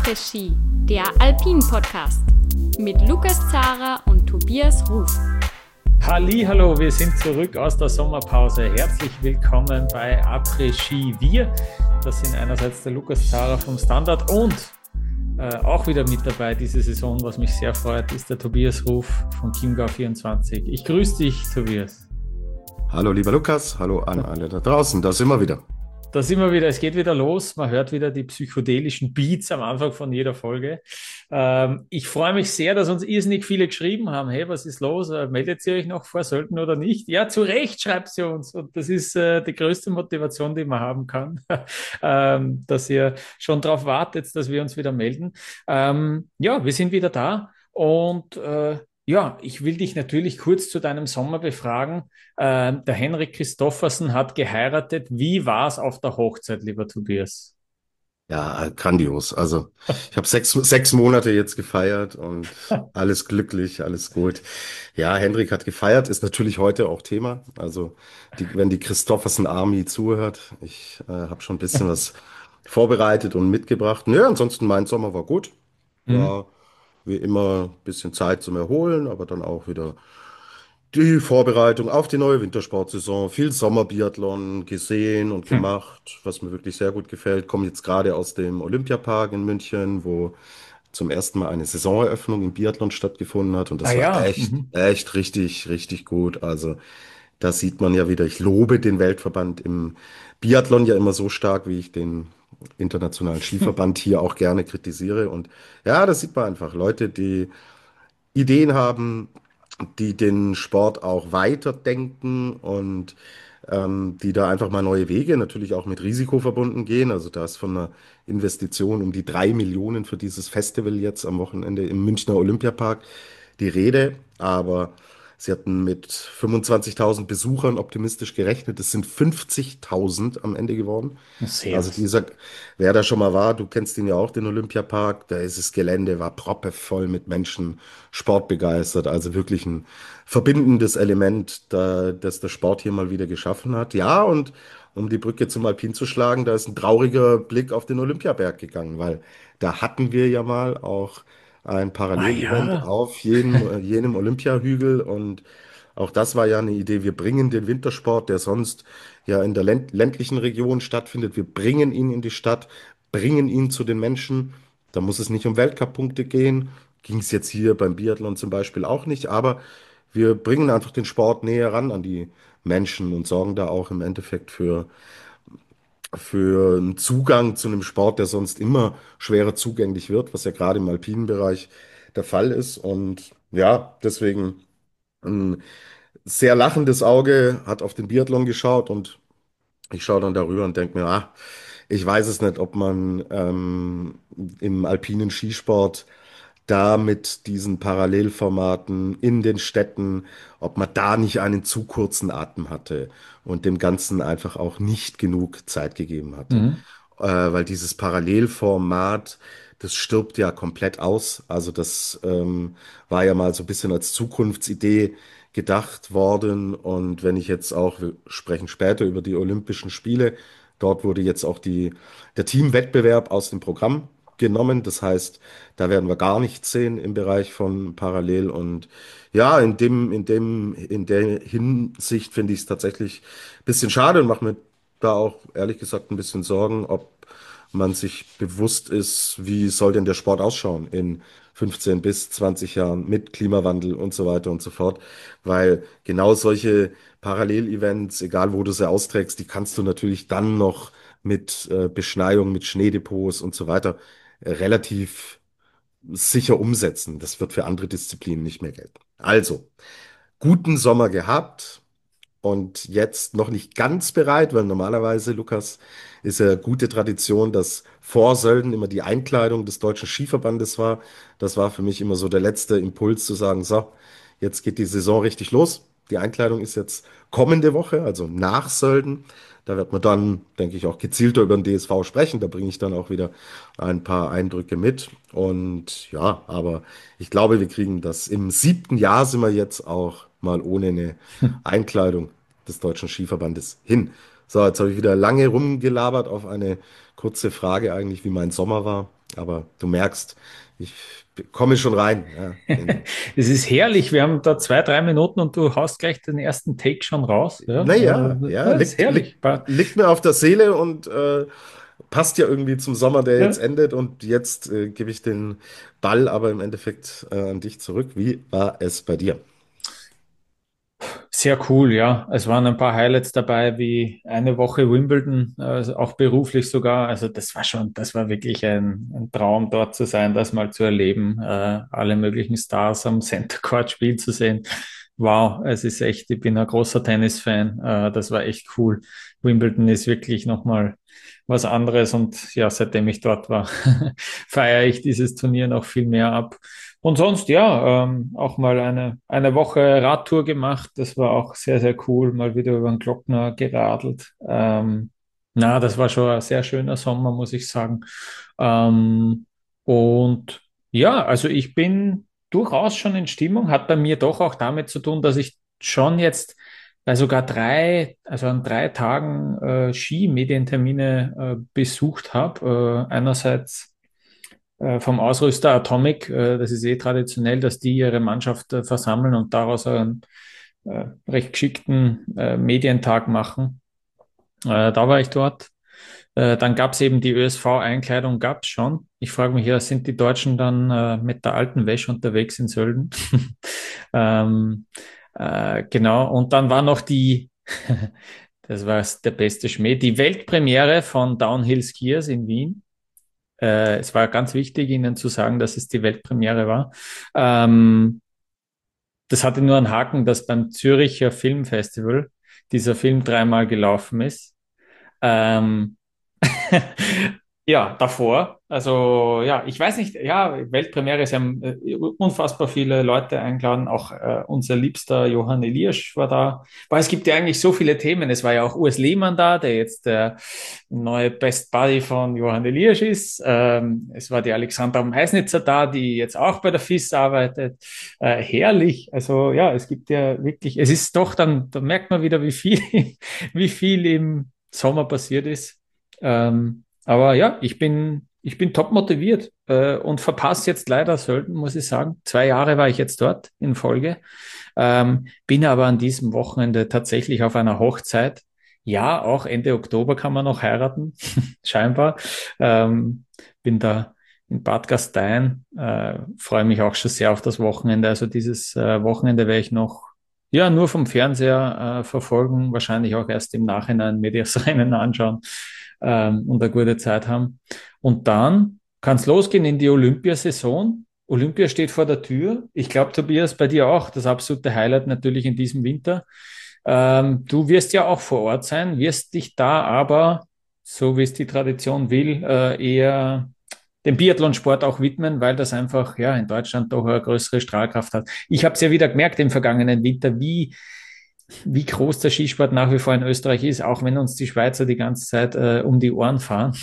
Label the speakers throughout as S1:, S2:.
S1: Après-Ski, der Alpin-Podcast mit Lukas Zara und Tobias Ruf.
S2: Hallo, wir sind zurück aus der Sommerpause. Herzlich willkommen bei Après-Ski. Das sind einerseits der Lukas Zara vom Standard und auch wieder mit dabei diese Saison, was mich sehr freut, ist der Tobias Ruf von Chiemgau24. Ich grüße dich, Tobias.
S3: Hallo lieber Lukas, hallo an alle da draußen, da sind wir wieder.
S2: Es geht wieder los. Man hört wieder die psychedelischen Beats am Anfang von jeder Folge. Ich freue mich sehr, dass uns irrsinnig viele geschrieben haben. Hey, was ist los? Meldet ihr euch noch vor Sölden oder nicht? Ja, zu Recht schreibt ihr uns. Und das ist die größte Motivation, die man haben kann, dass ihr schon darauf wartet, dass wir uns wieder melden. Ja, wir sind wieder da und ja, ich will dich natürlich kurz zu deinem Sommer befragen. Der Henrik Christoffersen hat geheiratet. Wie war es auf der Hochzeit, lieber Tobias?
S3: Ja, grandios. Also ich habe sechs Monate jetzt gefeiert und alles glücklich, alles gut. Ja, Hendrik hat gefeiert, ist natürlich heute auch Thema. Also wenn die Christoffersen Army zuhört, ich habe schon ein bisschen was vorbereitet und mitgebracht. Nö, ansonsten mein Sommer war gut.
S2: Hm?
S3: War wie immer ein bisschen Zeit zum Erholen, aber dann auch wieder die Vorbereitung auf die neue Wintersportsaison, viel Sommerbiathlon gesehen und
S2: Hm.
S3: gemacht, was mir wirklich sehr gut gefällt. Komme jetzt gerade aus dem Olympiapark in München, wo zum ersten Mal eine Saisoneröffnung im Biathlon stattgefunden hat. Und
S2: Ah
S3: das war
S2: ja.
S3: echt, echt richtig, richtig gut. Also da sieht man ja wieder, ich lobe den Weltverband im Biathlon ja immer so stark, wie ich den internationalen Skiverband hier auch gerne kritisiere. Und ja, das sieht man einfach. Leute, die Ideen haben, die den Sport auch weiterdenken und die da einfach mal neue Wege, natürlich auch mit Risiko verbunden gehen. Also da ist von einer Investition um die 3 Millionen für dieses Festival jetzt am Wochenende im Münchner Olympiapark die Rede. Aber sie hatten mit 25.000 Besuchern optimistisch gerechnet. Es sind 50.000 am Ende geworden.
S2: Sehr.
S3: Also wer da schon mal war, du kennst ihn ja auch, den Olympiapark, da ist das Gelände, war proppevoll mit Menschen, sportbegeistert, also wirklich ein verbindendes Element, das der Sport hier mal wieder geschaffen hat. Ja, und um die Brücke zum Alpin zu schlagen, da ist ein trauriger Blick auf den Olympiaberg gegangen, weil da hatten wir ja mal auch ein
S2: Ah
S3: Parallelevent
S2: ja.
S3: auf jenem Olympiahügel und auch das war ja eine Idee. Wir bringen den Wintersport, der sonst ja in der ländlichen Region stattfindet, wir bringen ihn in die Stadt, bringen ihn zu den Menschen. Da muss es nicht um Weltcup-Punkte gehen. Ging es jetzt hier beim Biathlon zum Beispiel auch nicht, aber wir bringen einfach den Sport näher ran an die Menschen und sorgen da auch im Endeffekt für einen Zugang zu einem Sport, der sonst immer schwerer zugänglich wird, was ja gerade im alpinen Bereich der Fall ist. Und ja, deswegen ein sehr lachendes Auge hat auf den Biathlon geschaut und ich schaue dann darüber und denke mir, ich weiß es nicht, ob man im alpinen Skisport da mit diesen Parallelformaten in den Städten, ob man da nicht einen zu kurzen Atem hatte und dem Ganzen einfach auch nicht genug Zeit gegeben hatte.
S2: Mhm.
S3: Weil dieses Parallelformat, das stirbt ja komplett aus. Also das war ja mal so ein bisschen als Zukunftsidee gedacht worden. Und wenn ich jetzt auch, wir sprechen später über die Olympischen Spiele, dort wurde jetzt auch der Teamwettbewerb aus dem Programm genommen. Das heißt, da werden wir gar nichts sehen im Bereich von Parallel. Und ja, in der Hinsicht finde ich es tatsächlich ein bisschen schade und mache mir da auch ehrlich gesagt ein bisschen Sorgen, ob man sich bewusst ist, wie soll denn der Sport ausschauen in 15 bis 20 Jahren mit Klimawandel und so weiter und so fort. Weil genau solche Parallelevents, egal wo du sie austrägst, die kannst du natürlich dann noch mit Beschneiung, mit Schneedepots und so weiter relativ sicher umsetzen. Das wird für andere Disziplinen nicht mehr gelten. Also, guten Sommer gehabt und jetzt noch nicht ganz bereit, weil normalerweise, Lukas, ist ja gute Tradition, dass vor Sölden immer die Einkleidung des Deutschen Skiverbandes war. Das war für mich immer so der letzte Impuls zu sagen, so, jetzt geht die Saison richtig los. Die Einkleidung ist jetzt kommende Woche, also nach Sölden. Da wird man dann, denke ich, auch gezielter über den DSV sprechen. Da bringe ich dann auch wieder ein paar Eindrücke mit. Und ja, aber ich glaube, wir kriegen das. Im 7. Jahr sind wir jetzt auch mal ohne eine Einkleidung des Deutschen Skiverbandes hin. So, jetzt habe ich wieder lange rumgelabert auf eine kurze Frage eigentlich, wie mein Sommer war. Aber du merkst, ich komme schon rein. Ja,
S2: Es ist herrlich. Wir haben da 2, 3 Minuten und du haust gleich den ersten Take schon raus. Ja,
S3: naja, ja,
S2: das ist herrlich.
S3: liegt mir auf der Seele und passt ja irgendwie zum Sommer, der jetzt
S2: Ja.
S3: endet. Und jetzt gebe ich den Ball aber im Endeffekt an dich zurück. Wie war es bei dir?
S2: Sehr cool, ja. Es waren ein paar Highlights dabei, wie eine Woche Wimbledon, also auch beruflich sogar. Also das war wirklich ein Traum, dort zu sein, das mal zu erleben, alle möglichen Stars am Center Court spielen zu sehen. Wow, es ist echt, ich bin ein großer Tennisfan. Das war echt cool. Wimbledon ist wirklich nochmal was anderes und ja, seitdem ich dort war, feiere ich dieses Turnier noch viel mehr ab. Und sonst, ja, auch mal eine Woche Radtour gemacht. Das war auch sehr, sehr cool. Mal wieder über den Glockner geradelt. Das war schon ein sehr schöner Sommer, muss ich sagen. Ähm, und ja, also ich bin durchaus schon in Stimmung. Hat bei mir doch auch damit zu tun, dass ich schon jetzt bei sogar also an 3 Tagen Ski-Medientermine besucht habe. Einerseits vom Ausrüster Atomic. Das ist eh traditionell, dass die ihre Mannschaft versammeln und daraus einen recht geschickten Medientag machen. Da war ich dort. Dann gab es eben die ÖSV-Einkleidung, gab es schon. Ich frage mich ja, sind die Deutschen dann mit der alten Wäsche unterwegs in Sölden? ähm, genau, und dann war noch das war der beste Schmäh, die Weltpremiere von Downhill Skiers in Wien. Es war ganz wichtig, Ihnen zu sagen, dass es die Weltpremiere war. Ähm, Das hatte nur einen Haken, dass beim Züricher Filmfestival dieser Film 3-mal gelaufen ist. Ähm, Ja, davor. Also ja, ich weiß nicht, ja, Weltpremiere, sie haben unfassbar viele Leute eingeladen, auch unser liebster Johann Eliasch war da. Weil es gibt ja eigentlich so viele Themen. Es war ja auch Urs Lehmann da, der jetzt der neue Best Buddy von Johann Eliasch ist. Es war die Alexandra Meisnitzer da, die jetzt auch bei der FIS arbeitet. Herrlich. Also ja, es gibt ja wirklich, es ist doch dann, da merkt man wieder, wie viel im Sommer passiert ist. Aber ja, ich bin top motiviert und verpasse jetzt leider Sölden, muss ich sagen. 2 Jahre war ich jetzt dort in Folge, bin aber an diesem Wochenende tatsächlich auf einer Hochzeit. Ja, auch Ende Oktober kann man noch heiraten, scheinbar. Bin da in Bad Gastein, freue mich auch schon sehr auf das Wochenende. Also dieses Wochenende werde ich noch ja nur vom Fernseher verfolgen, wahrscheinlich auch erst im Nachhinein mir das Rennen anschauen und eine gute Zeit haben. Und dann kann es losgehen in die Olympiasaison. Olympia steht vor der Tür. Ich glaube, Tobias, bei dir auch das absolute Highlight natürlich in diesem Winter. Du wirst ja auch vor Ort sein, wirst dich da aber, so wie es die Tradition will, eher dem Biathlonsport auch widmen, weil das einfach ja in Deutschland doch eine größere Strahlkraft hat. Ich habe es ja wieder gemerkt im vergangenen Winter, wie groß der Skisport nach wie vor in Österreich ist, auch wenn uns die Schweizer die ganze Zeit um die Ohren fahren.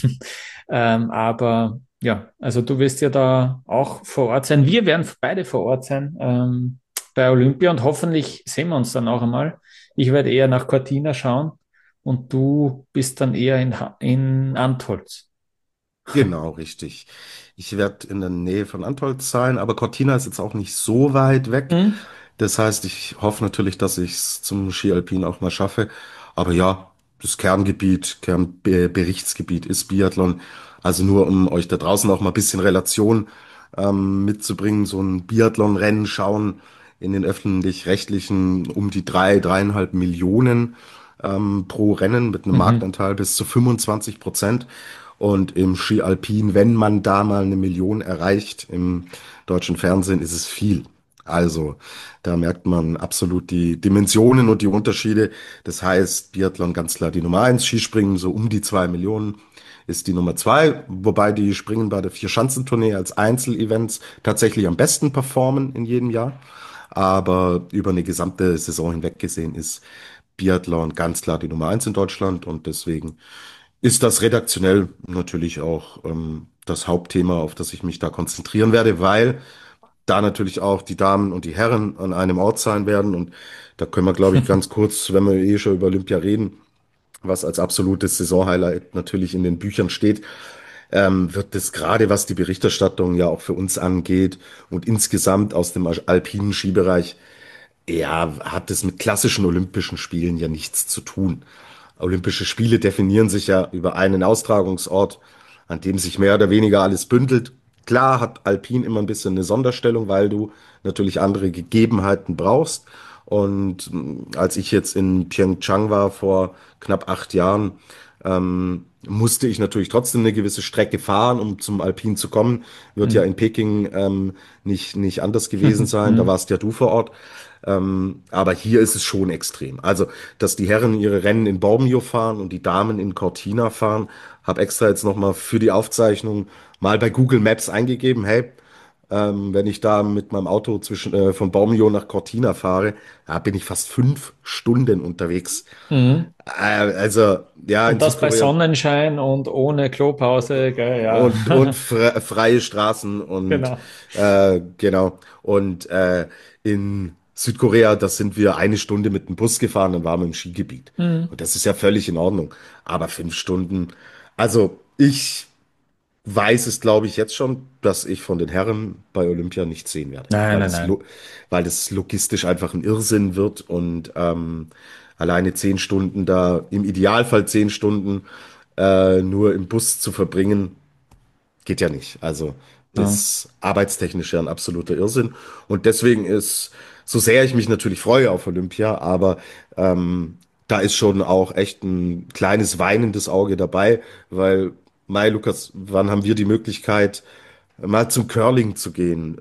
S2: Aber ja, also du wirst ja da auch vor Ort sein. Wir werden beide vor Ort sein bei Olympia und hoffentlich sehen wir uns dann auch einmal. Ich werde eher nach Cortina schauen und du bist dann eher in Antholz.
S3: Genau, richtig. Ich werde in der Nähe von Antolz sein, aber Cortina ist jetzt auch nicht so weit weg.
S2: Hm?
S3: Das heißt, ich hoffe natürlich, dass ich es zum Ski Alpin auch mal schaffe. Aber ja, das Kernberichtsgebiet ist Biathlon. Also nur um euch da draußen auch mal ein bisschen Relation mitzubringen, so ein Biathlon-Rennen schauen in den öffentlich-rechtlichen um die 3,5 Millionen pro Rennen mit einem
S2: Mhm.
S3: Marktanteil bis zu 25%. Und im Ski Alpin, wenn man da mal 1 Million erreicht im deutschen Fernsehen, ist es viel. Also, da merkt man absolut die Dimensionen und die Unterschiede. Das heißt, Biathlon ganz klar die Nummer 1, Skispringen so um die 2 Millionen ist die Nummer 2, wobei die Springen bei der Vierschanzentournee als Einzelevents tatsächlich am besten performen in jedem Jahr. Aber über eine gesamte Saison hinweg gesehen ist Biathlon ganz klar die Nummer 1 in Deutschland und deswegen ist das redaktionell natürlich auch das Hauptthema, auf das ich mich da konzentrieren werde, weil da natürlich auch die Damen und die Herren an einem Ort sein werden. Und da können wir, glaube ich, ganz kurz, wenn wir eh schon über Olympia reden, was als absolutes Saisonhighlight natürlich in den Büchern steht. wird es gerade, was die Berichterstattung ja auch für uns angeht und insgesamt aus dem alpinen Skibereich, ja, hat es mit klassischen Olympischen Spielen ja nichts zu tun. Olympische Spiele definieren sich ja über einen Austragungsort, an dem sich mehr oder weniger alles bündelt. Klar hat Alpin immer ein bisschen eine Sonderstellung, weil du natürlich andere Gegebenheiten brauchst. Und als ich jetzt in Pyeongchang war vor knapp 8 Jahren, musste ich natürlich trotzdem eine gewisse Strecke fahren, um zum Alpin zu kommen. Wird ja
S2: Mhm.
S3: in Peking nicht anders gewesen sein. Da warst ja du vor Ort. Aber hier ist es schon extrem. Also, dass die Herren ihre Rennen in Bormio fahren und die Damen in Cortina fahren, habe extra jetzt nochmal für die Aufzeichnung mal bei Google Maps eingegeben, hey, wenn ich da mit meinem Auto von Bormio nach Cortina fahre, da bin ich fast 5 Stunden unterwegs.
S2: Mhm.
S3: Also, ja, in
S2: Und das bei
S3: Südkorea
S2: Sonnenschein und ohne Klopause, gell,
S3: und
S2: ja.
S3: freie Straßen und
S2: Genau.
S3: genau. Und in Südkorea, das sind wir 1 Stunde mit dem Bus gefahren, dann waren wir im Skigebiet.
S2: Mhm.
S3: Und das ist ja völlig in Ordnung. Aber 5 Stunden, also ich weiß es, glaube ich, jetzt schon, dass ich von den Herren bei Olympia nicht sehen werde,
S2: Nein, nein, nein.
S3: weil das logistisch einfach ein Irrsinn wird und alleine 10 Stunden da, im Idealfall 10 Stunden nur im Bus zu verbringen, geht ja nicht. Also
S2: Ja.
S3: ist arbeitstechnisch ja ein absoluter Irrsinn. Und deswegen so sehr ich mich natürlich freue auf Olympia, aber da ist schon auch echt ein kleines weinendes Auge dabei, weil, Mai, Lukas, wann haben wir die Möglichkeit, mal zum Curling zu gehen?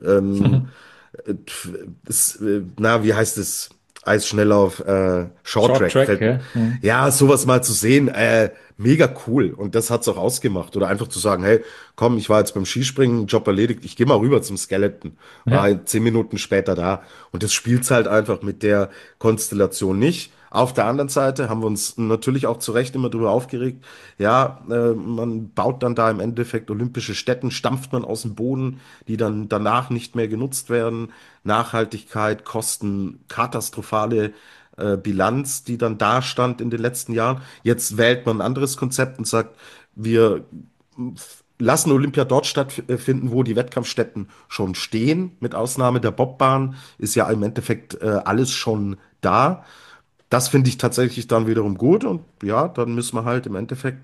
S3: Wie heißt es? Eisschnelllauf,
S2: Short
S3: Shorttrack
S2: Track,
S3: fällt.
S2: ja. Mhm.
S3: Ja, sowas mal zu sehen, mega cool. Und das hat's auch ausgemacht. Oder einfach zu sagen, hey, komm, ich war jetzt beim Skispringen, Job erledigt, ich gehe mal rüber zum Skeleton. War
S2: Ja.
S3: halt 10 Minuten später da. Und das spielt's halt einfach mit der Konstellation nicht. Auf der anderen Seite haben wir uns natürlich auch zu Recht immer darüber aufgeregt. Ja, man baut dann da im Endeffekt olympische Stätten, stampft man aus dem Boden, die dann danach nicht mehr genutzt werden. Nachhaltigkeit, Kosten, katastrophale Bilanz, die dann da stand in den letzten Jahren. Jetzt wählt man ein anderes Konzept und sagt, wir lassen Olympia dort stattfinden, wo die Wettkampfstätten schon stehen. Mit Ausnahme der Bobbahn ist ja im Endeffekt alles schon da. Das finde ich tatsächlich dann wiederum gut und ja, dann müssen wir halt im Endeffekt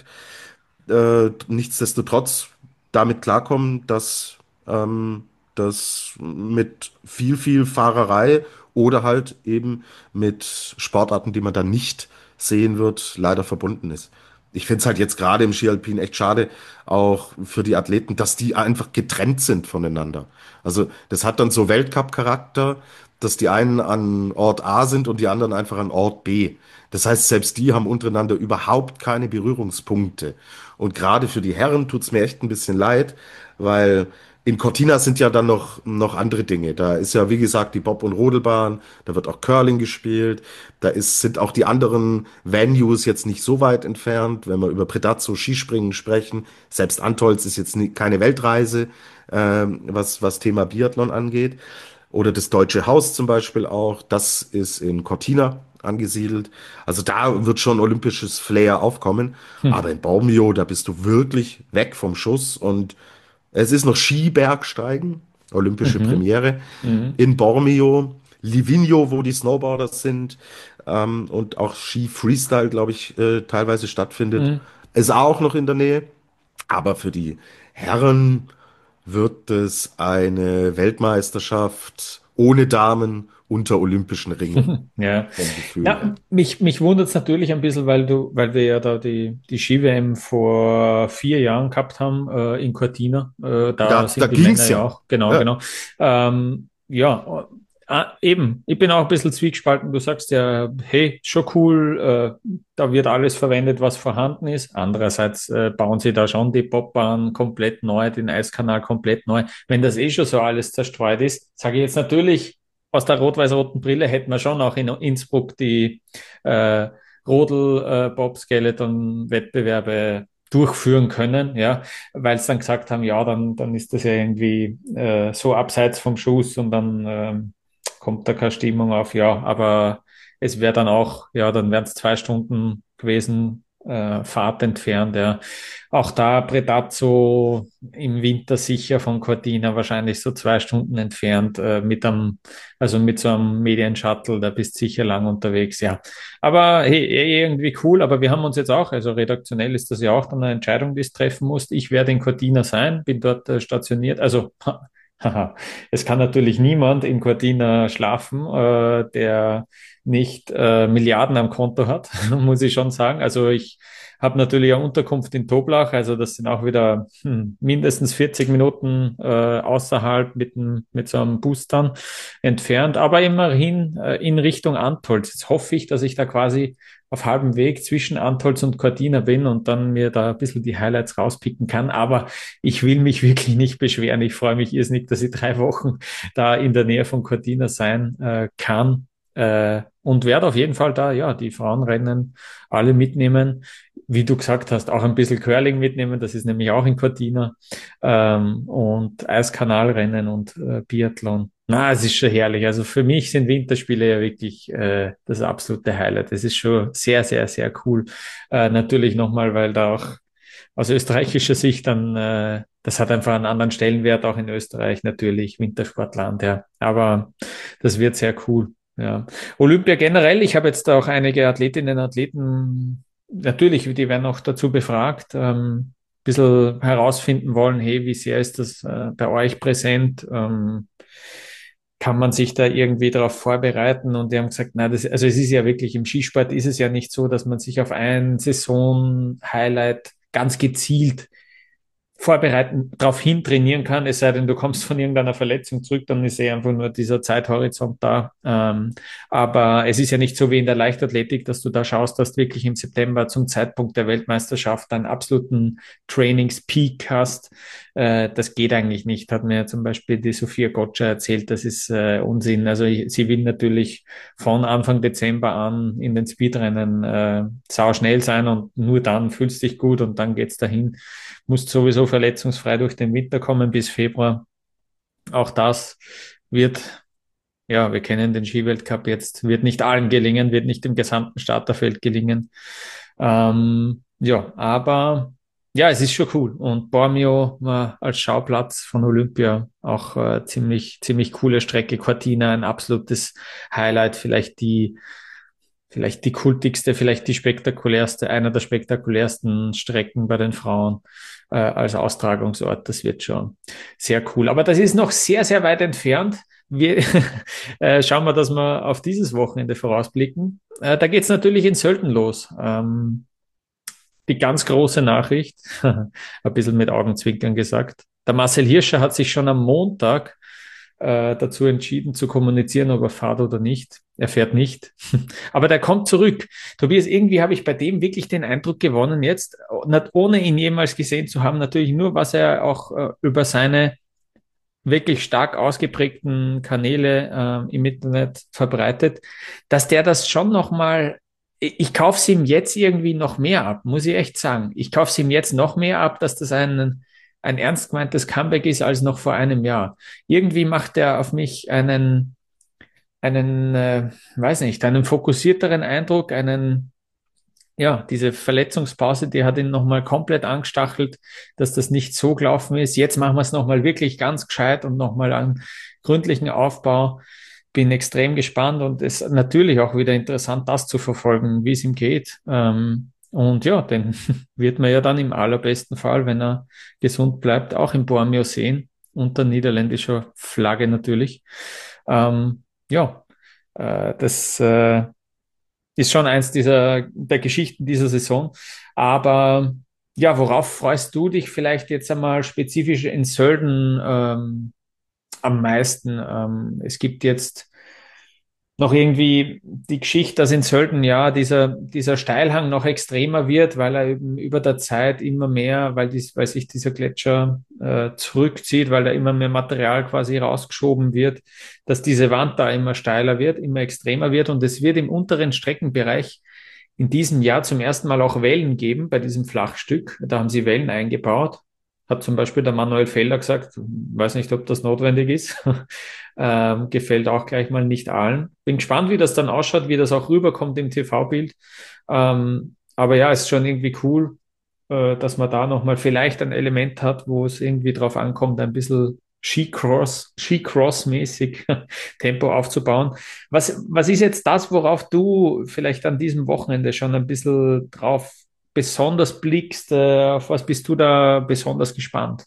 S3: nichtsdestotrotz damit klarkommen, dass das mit viel Fahrerei oder halt eben mit Sportarten, die man dann nicht sehen wird, leider verbunden ist. Ich finde es halt jetzt gerade im Ski-Alpin echt schade, auch für die Athleten, dass die einfach getrennt sind voneinander. Also das hat dann so Weltcup-Charakter, dass die einen an Ort A sind und die anderen einfach an Ort B. Das heißt, selbst die haben untereinander überhaupt keine Berührungspunkte. Und gerade für die Herren tut's mir echt ein bisschen leid, weil in Cortina sind ja dann noch andere Dinge. Da ist ja, wie gesagt, die Bob- und Rodelbahn, da wird auch Curling gespielt, sind auch die anderen Venues jetzt nicht so weit entfernt, wenn wir über Predazzo Skispringen sprechen. Selbst Antolz ist jetzt keine Weltreise, was Thema Biathlon angeht. Oder das Deutsche Haus zum Beispiel auch, das ist in Cortina angesiedelt. Also da wird schon olympisches Flair aufkommen.
S2: Hm.
S3: Aber in Bormio, da bist du wirklich weg vom Schuss. Und es ist noch Skibergsteigen, olympische
S2: Mhm.
S3: Premiere.
S2: Mhm.
S3: In Bormio, Livigno, wo die Snowboarders sind. Und auch Ski Freestyle, glaube ich, teilweise stattfindet.
S2: Mhm.
S3: Ist auch noch in der Nähe. Aber für die Herren wird es eine Weltmeisterschaft ohne Damen unter olympischen Ringen
S2: Ja,
S3: vom Gefühl her.
S2: ja, mich wundert es natürlich ein bisschen, weil wir ja da die Ski-WM vor 4 Jahren gehabt haben, in Cortina. Da
S3: Da
S2: sind die Männer
S3: ging's
S2: ja
S3: ja.
S2: auch, genau,
S3: Ja.
S2: genau. Ja, eben, ich bin auch ein bisschen zwiegespalten. Du sagst ja, hey, schon cool, da wird alles verwendet, was vorhanden ist. Andererseits bauen sie da schon die Bobbahn komplett neu, den Eiskanal komplett neu. Wenn das eh schon so alles zerstreut ist, sage ich jetzt natürlich, aus der rot-weiß-roten Brille hätten wir schon auch in Innsbruck die äh, Rodel-Bob-Skeleton-Wettbewerbe durchführen können, ja, weil sie dann gesagt haben, ja, dann ist das ja irgendwie so abseits vom Schuss und dann kommt da keine Stimmung auf, ja, aber es wäre dann auch, ja, dann wären es 2 Stunden gewesen, Fahrt entfernt. Ja. Auch da Predazzo im Winter sicher von Cortina, wahrscheinlich so 2 Stunden entfernt, also mit so einem Medienshuttle, da bist sicher lang unterwegs, ja. Aber hey, irgendwie cool, aber wir haben uns jetzt auch, also redaktionell ist das ja auch dann eine Entscheidung, die es treffen muss. Ich werde in Cortina sein, bin dort stationiert, also haha, es kann natürlich niemand in Cortina schlafen, der nicht Milliarden am Konto hat, muss ich schon sagen. Also ich habe natürlich eine Unterkunft in Toblach, also das sind auch wieder mindestens 40 Minuten außerhalb mit so einem Bus dann entfernt, aber immerhin in Richtung Antholz. Jetzt hoffe ich, dass ich da quasi auf halbem Weg zwischen Antholz und Cortina bin und dann mir da ein bisschen die Highlights rauspicken kann. Aber ich will mich wirklich nicht beschweren. Ich freue mich irrsinnig, dass ich 3 Wochen da in der Nähe von Cortina sein kann. Und werde auf jeden Fall da, ja, die Frauenrennen alle mitnehmen. Wie du gesagt hast, auch ein bisschen Curling mitnehmen. Das ist nämlich auch in Cortina. Und Eiskanalrennen und Biathlon. Na, es ist schon herrlich. Also für mich sind Winterspiele ja wirklich das absolute Highlight. Das ist schon sehr, sehr, sehr cool. Natürlich nochmal, weil da auch aus österreichischer Sicht dann, das hat einfach einen anderen Stellenwert, auch in Österreich natürlich, Wintersportland, ja. Aber das wird sehr cool, ja. Olympia generell, ich habe jetzt auch einige Athletinnen und Athleten, natürlich, die werden auch dazu befragt, bisschen herausfinden wollen, hey, wie sehr ist das bei euch präsent? Kann man sich da irgendwie darauf vorbereiten? Und die haben gesagt, na, also es ist ja wirklich, im Skisport ist es ja nicht so, dass man sich auf ein Saison-Highlight ganz gezielt vorbereiten, darauf hin trainieren kann, es sei denn, du kommst von irgendeiner Verletzung zurück, dann ist einfach nur dieser Zeithorizont da. Aber es ist ja nicht so wie in der Leichtathletik, dass du da schaust, dass du wirklich im September zum Zeitpunkt der Weltmeisterschaft einen absoluten Trainingspeak hast. Das geht eigentlich nicht, hat mir zum Beispiel die Sophia Gotcha erzählt, das ist Unsinn. Also sie will natürlich von Anfang Dezember an in den Speedrennen sau schnell sein und nur dann fühlst du dich gut und dann geht's dahin. Musst sowieso verletzungsfrei durch den Winter kommen bis Februar. Auch das wird, ja, wir kennen den Skiweltcup jetzt, wird nicht allen gelingen, wird nicht im gesamten Starterfeld gelingen. Ja, aber ja, es ist schon cool. Und Bormio war als Schauplatz von Olympia auch ziemlich coole Strecke. Cortina ein absolutes Highlight, vielleicht die kultigste, vielleicht die spektakulärste, einer der spektakulärsten Strecken bei den Frauen als Austragungsort. Das wird schon sehr cool. Aber das ist noch sehr, sehr weit entfernt. Wir schauen wir, dass wir auf dieses Wochenende vorausblicken. Da geht's natürlich in Sölden los. Die ganz große Nachricht, ein bisschen mit Augenzwinkern gesagt. Der Marcel Hirscher hat sich schon am Montag dazu entschieden zu kommunizieren, ob er fährt oder nicht. Er fährt nicht. Aber der kommt zurück. Tobias, irgendwie habe ich bei dem wirklich den Eindruck gewonnen jetzt, nicht ohne ihn jemals gesehen zu haben, natürlich nur, was er auch über seine wirklich stark ausgeprägten Kanäle im Internet verbreitet, dass der das schon nochmal, ich kaufe es ihm jetzt irgendwie noch mehr ab, muss ich echt sagen. Ich kaufe es ihm jetzt noch mehr ab, dass das ein ernst gemeintes Comeback ist als noch vor einem Jahr. Irgendwie macht er auf mich weiß nicht, einen fokussierteren Eindruck, ja, diese Verletzungspause, die hat ihn nochmal komplett angestachelt, dass das nicht so gelaufen ist. Jetzt machen wir es nochmal wirklich ganz gescheit und nochmal einen gründlichen Aufbau. Bin extrem gespannt und es ist natürlich auch wieder interessant, das zu verfolgen, wie es ihm geht. Und ja, den wird man ja dann im allerbesten Fall, wenn er gesund bleibt, auch in Bormio sehen, unter niederländischer Flagge natürlich. Ja, das ist schon eins der Geschichten dieser Saison. Aber ja, worauf freust du dich vielleicht jetzt einmal spezifisch in Sölden am meisten? Es gibt jetzt noch irgendwie die Geschichte, dass in Sölden ja dieser Steilhang noch extremer wird, weil er eben über der Zeit immer mehr, weil sich dieser Gletscher zurückzieht, weil da immer mehr Material quasi rausgeschoben wird, dass diese Wand da immer steiler wird, immer extremer wird und es wird im unteren Streckenbereich in diesem Jahr zum ersten Mal auch Wellen geben bei diesem Flachstück. Da haben sie Wellen eingebaut. Hat zum Beispiel der Manuel Feller gesagt, weiß nicht, ob das notwendig ist, gefällt auch gleich mal nicht allen. Bin gespannt, wie das dann ausschaut, wie das auch rüberkommt im TV-Bild. Aber ja, es ist schon irgendwie cool, dass man da nochmal vielleicht ein Element hat, wo es irgendwie drauf ankommt, ein bisschen Skicross-mäßig Tempo aufzubauen. Was ist jetzt das, worauf du vielleicht an diesem Wochenende schon ein bisschen drauf besonders blickst? Auf was bist du da besonders gespannt?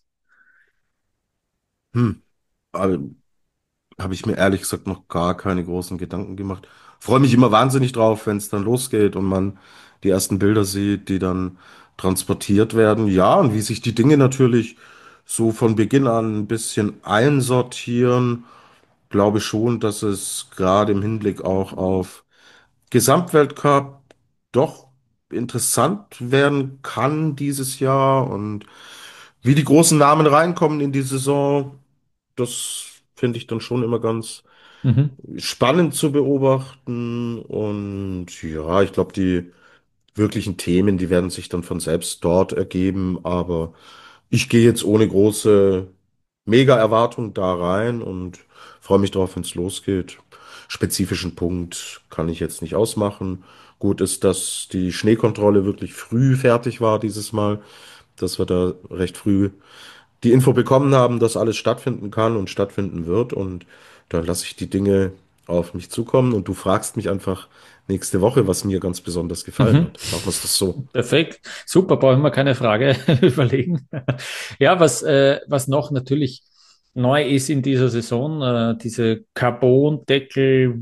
S3: Hm. Habe ich mir ehrlich gesagt noch gar keine großen Gedanken gemacht. Freue mich immer wahnsinnig drauf, wenn es dann losgeht und man die ersten Bilder sieht, die dann transportiert werden. Ja, und wie sich die Dinge natürlich so von Beginn an ein bisschen einsortieren, glaube ich schon, dass es gerade im Hinblick auch auf Gesamtweltcup doch interessant werden kann dieses Jahr und wie die großen Namen reinkommen in die Saison, das finde ich dann schon immer ganz
S2: Mhm.
S3: spannend zu beobachten. Und ja, ich glaube, die wirklichen Themen, die werden sich dann von selbst dort ergeben. Aber ich gehe jetzt ohne große Mega-Erwartung da rein und freue mich drauf, wenn es losgeht. Spezifischen Punkt kann ich jetzt nicht ausmachen. Gut ist, dass die Schneekontrolle wirklich früh fertig war dieses Mal, dass wir da recht früh die Info bekommen haben, dass alles stattfinden kann und stattfinden wird. Und dann lasse ich die Dinge auf mich zukommen und du fragst mich einfach nächste Woche, was mir ganz besonders gefallen
S2: Mhm.
S3: hat. Machen wir es das so.
S2: Perfekt, super, brauchen wir keine Frage überlegen. Ja, was noch natürlich neu ist in dieser Saison, diese Carbon-Deckel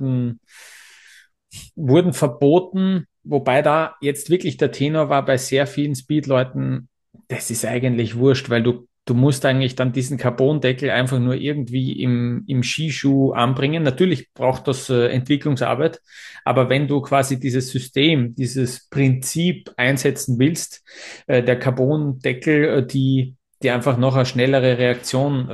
S2: wurden verboten, wobei da jetzt wirklich der Tenor war bei sehr vielen Speedleuten, das ist eigentlich wurscht, weil du musst eigentlich dann diesen Carbondeckel einfach nur irgendwie im Skischuh anbringen. Natürlich braucht das Entwicklungsarbeit, aber wenn du quasi dieses System, dieses Prinzip einsetzen willst, der Carbondeckel, die einfach noch eine schnellere Reaktion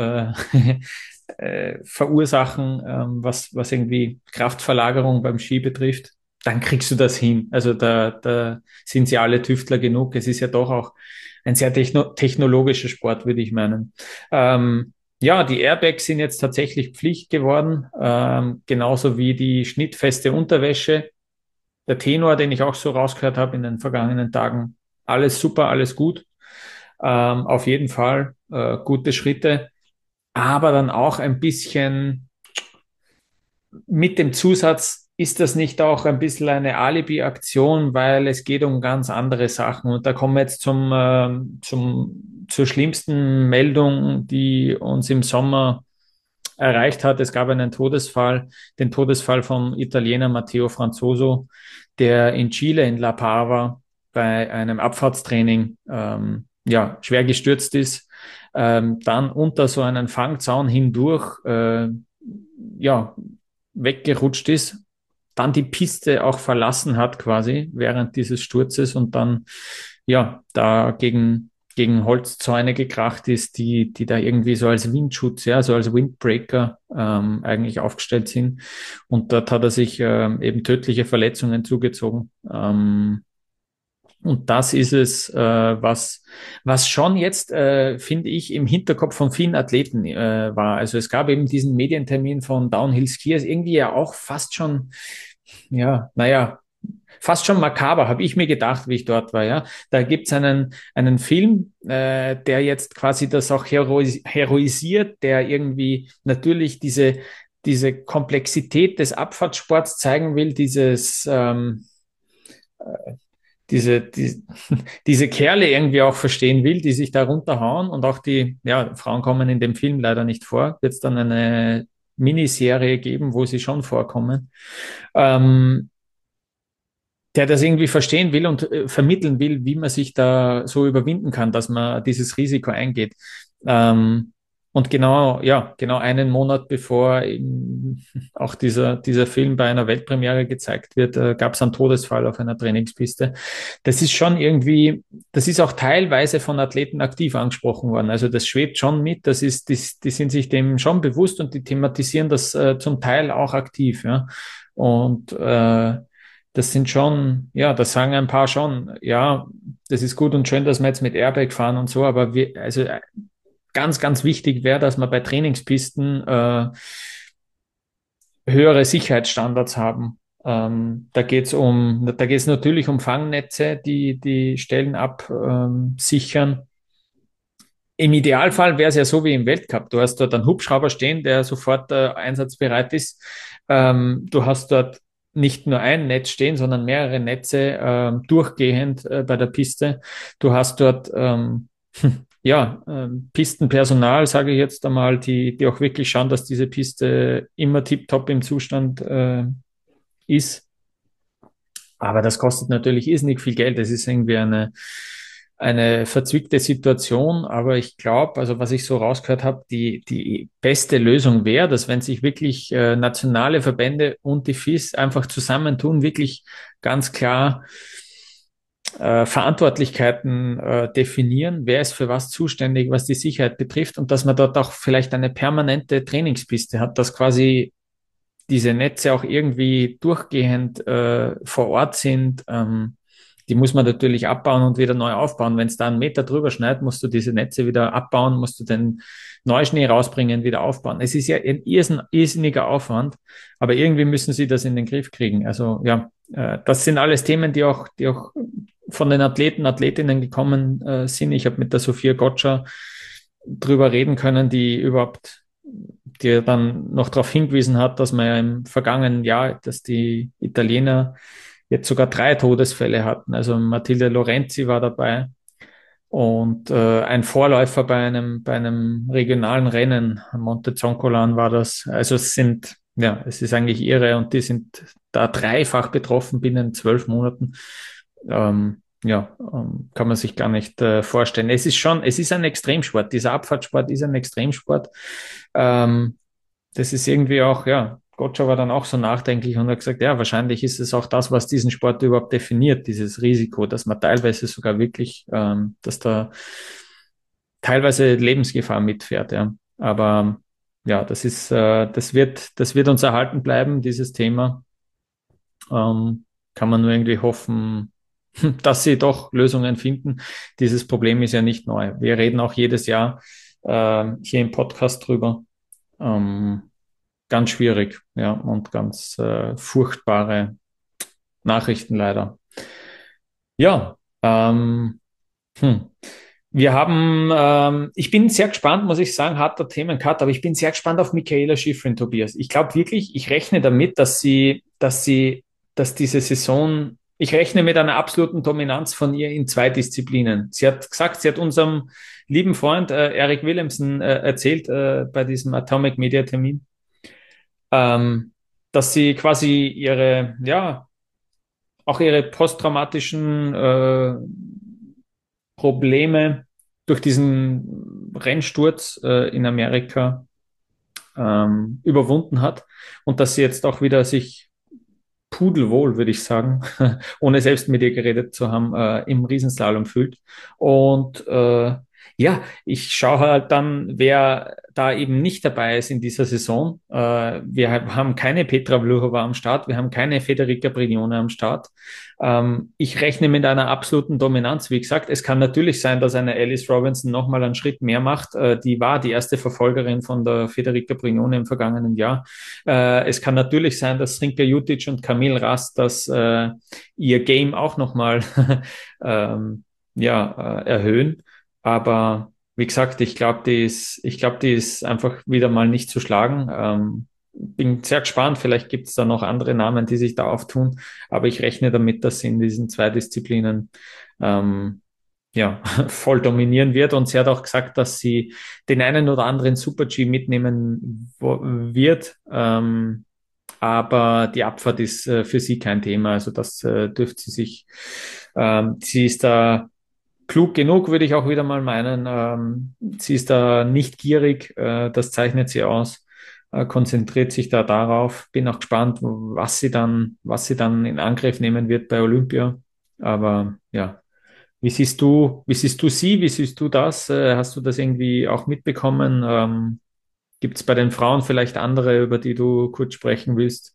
S2: verursachen, was irgendwie Kraftverlagerung beim Ski betrifft, dann kriegst du das hin. Also da sind sie alle Tüftler genug. Es ist ja doch auch ein sehr technologischer Sport, würde ich meinen. Ja, die Airbags sind jetzt tatsächlich Pflicht geworden, genauso wie die schnittfeste Unterwäsche. Der Tenor, den ich auch so rausgehört habe in den vergangenen Tagen, alles super, alles gut. Auf jeden Fall gute Schritte, aber dann auch ein bisschen mit dem Zusatz, ist das nicht auch ein bisschen eine Alibi-Aktion, weil es geht um ganz andere Sachen. Und da kommen wir jetzt zur schlimmsten Meldung, die uns im Sommer erreicht hat. Es gab einen Todesfall, den Todesfall vom Italiener Matteo Franzoso, der in Chile, in La Pava, bei einem Abfahrtstraining ja, schwer gestürzt ist, dann unter so einen Fangzaun hindurch ja, weggerutscht ist, dann die Piste auch verlassen hat quasi während dieses Sturzes und dann ja da gegen Holzzäune gekracht ist, die da irgendwie so als Windschutz, ja, so als Windbreaker eigentlich aufgestellt sind. Und dort hat er sich eben tödliche Verletzungen zugezogen. Und das ist es, was schon jetzt, finde ich, im Hinterkopf von vielen Athleten war. Also es gab eben diesen Medientermin von Downhill Skiers, irgendwie ja auch fast schon, ja, naja, fast schon makaber, habe ich mir gedacht, wie ich dort war, ja. Da gibt's einen Film, der jetzt quasi das auch heroisiert, der irgendwie natürlich diese Komplexität des Abfahrtsports zeigen will, die, diese Kerle irgendwie auch verstehen will, die sich da runterhauen und auch die, ja, Frauen kommen in dem Film leider nicht vor, wird es dann eine Miniserie geben, wo sie schon vorkommen. Ähm, der das irgendwie verstehen will und vermitteln will, wie man sich da so überwinden kann, dass man dieses Risiko eingeht. Ähm, und genau, ja, genau einen Monat bevor eben auch dieser Film bei einer Weltpremiere gezeigt wird, gab es einen Todesfall auf einer Trainingspiste. Das ist schon irgendwie, das ist auch teilweise von Athleten aktiv angesprochen worden. Also das schwebt schon mit, die sind sich dem schon bewusst und die thematisieren das zum Teil auch aktiv, ja. Und das sind schon, ja, das sagen ein paar schon, ja, das ist gut und schön, dass wir jetzt mit Airbag fahren und so, aber also ganz, ganz wichtig wäre, dass wir bei Trainingspisten höhere Sicherheitsstandards haben. Da geht es natürlich um Fangnetze, die die Stellen absichern. Im Idealfall wäre es ja so wie im Weltcup. Du hast dort einen Hubschrauber stehen, der sofort einsatzbereit ist. Du hast dort nicht nur ein Netz stehen, sondern mehrere Netze durchgehend bei der Piste. Du hast dort ja, Pistenpersonal, sage ich jetzt einmal, die auch wirklich schauen, dass diese Piste immer tiptop im Zustand ist. Aber das kostet natürlich irrsinnig viel Geld. Das ist irgendwie eine verzwickte Situation. Aber ich glaube, also was ich so rausgehört habe, die beste Lösung wäre, dass wenn sich wirklich nationale Verbände und die FIS einfach zusammentun, wirklich ganz klar Verantwortlichkeiten definieren, wer ist für was zuständig, was die Sicherheit betrifft und dass man dort auch vielleicht eine permanente Trainingspiste hat, dass quasi diese Netze auch irgendwie durchgehend vor Ort sind. Die muss man natürlich abbauen und wieder neu aufbauen. Wenn es da einen Meter drüber schneit, musst du diese Netze wieder abbauen, musst du den Neuschnee rausbringen, wieder aufbauen. Es ist ja ein irrsinniger Aufwand, aber irgendwie müssen sie das in den Griff kriegen. Also ja, das sind alles Themen, die auch von den Athleten, Athletinnen gekommen sind. Ich habe mit der Sophia Gottscher drüber reden können, die dann noch darauf hingewiesen hat, dass man ja im vergangenen Jahr, dass die Italiener jetzt sogar 3 Todesfälle hatten. Also Matilde Lorenzi war dabei und ein Vorläufer bei einem regionalen Rennen, Monte Zoncolan war das. Also es ist eigentlich irre und die sind da dreifach betroffen binnen 12 Monaten. Kann man sich gar nicht vorstellen. Es ist ein Extremsport. Dieser Abfahrtsport ist ein Extremsport. Ähm, Das ist irgendwie auch, ja, Gotcha war dann auch so nachdenklich und hat gesagt, ja, wahrscheinlich ist es auch das, was diesen Sport überhaupt definiert, dieses Risiko, dass man teilweise sogar wirklich, dass da teilweise Lebensgefahr mitfährt, ja. Aber ja, das wird uns erhalten bleiben, dieses Thema. Kann man nur irgendwie hoffen, dass sie doch Lösungen finden. Dieses Problem ist ja nicht neu. Wir reden auch jedes Jahr hier im Podcast drüber. Ähm, Ganz schwierig, ja, und ganz furchtbare Nachrichten leider. Ja, hm. Ich bin sehr gespannt, muss ich sagen, harter Themencut, aber ich bin sehr gespannt auf Michaela Schifrin, Tobias. Ich glaube wirklich, ich rechne damit, dass diese Saison, ich rechne mit einer absoluten Dominanz von ihr in 2 Disziplinen. Sie hat gesagt, sie hat unserem lieben Freund Eric Williamson erzählt bei diesem Atomic Media Termin, ähm, dass sie quasi auch ihre posttraumatischen Probleme durch diesen Rennsturz in Amerika überwunden hat und dass sie jetzt auch wieder sich pudelwohl, würde ich sagen, ohne selbst mit ihr geredet zu haben, im Riesenslalom fühlt. Und ja, ich schaue halt dann, wer da eben nicht dabei ist in dieser Saison. Haben keine Petra Vlhova am Start, wir haben keine Federica Brignone am Start. Ich rechne mit einer absoluten Dominanz. Wie gesagt, es kann natürlich sein, dass eine Alice Robinson nochmal einen Schritt mehr macht. Die war die erste Verfolgerin von der Federica Brignone im vergangenen Jahr. Es kann natürlich sein, dass Rinka Jutic und Camille Rast ihr Game auch nochmal erhöhen. Aber wie gesagt, ich glaube, die ist einfach wieder mal nicht zu schlagen. Bin sehr gespannt. Vielleicht gibt es da noch andere Namen, die sich da auftun. Aber ich rechne damit, dass sie in diesen 2 Disziplinen ähm, ja, voll dominieren wird. Und sie hat auch gesagt, dass sie den einen oder anderen Super-G mitnehmen wird. Aber die Abfahrt ist für sie kein Thema. Also das dürfte sie ist da klug genug, würde ich auch wieder mal meinen. Sie ist da nicht gierig, das zeichnet sie aus, konzentriert sich da darauf. Bin auch gespannt, was sie dann in Angriff nehmen wird bei Olympia. Aber ja, wie siehst du sie? Wie siehst du das? Hast du das irgendwie auch mitbekommen? Gibt es bei den Frauen vielleicht andere, über die du kurz sprechen willst?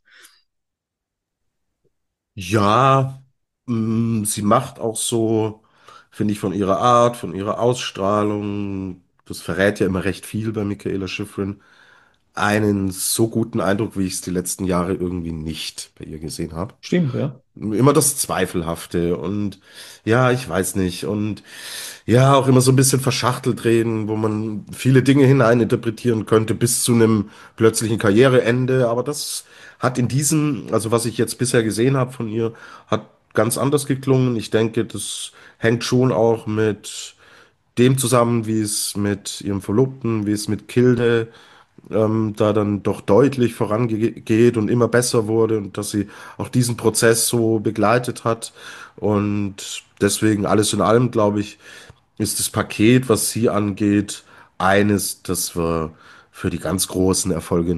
S3: Ja, sie macht auch so, finde ich, von ihrer Art, von ihrer Ausstrahlung, das verrät ja immer recht viel bei Michaela Schifrin. einen so guten Eindruck, wie ich es die letzten Jahre irgendwie nicht bei ihr gesehen habe.
S2: Stimmt, ja.
S3: Immer das Zweifelhafte und ja, ich weiß nicht. Und ja, auch immer so ein bisschen verschachtelt reden, wo man viele Dinge hineininterpretieren könnte bis zu einem plötzlichen Karriereende. Aber das hat in diesem, also was ich jetzt bisher gesehen habe von ihr, hat ganz anders geklungen. Ich denke, das hängt schon auch mit dem zusammen, wie es mit ihrem Verlobten, wie es mit Kilde da dann doch deutlich vorangeht und immer besser wurde und dass sie auch diesen Prozess so begleitet hat. Und deswegen alles in allem, glaube ich, ist das Paket, was sie angeht, eines, das wir für die ganz großen Erfolge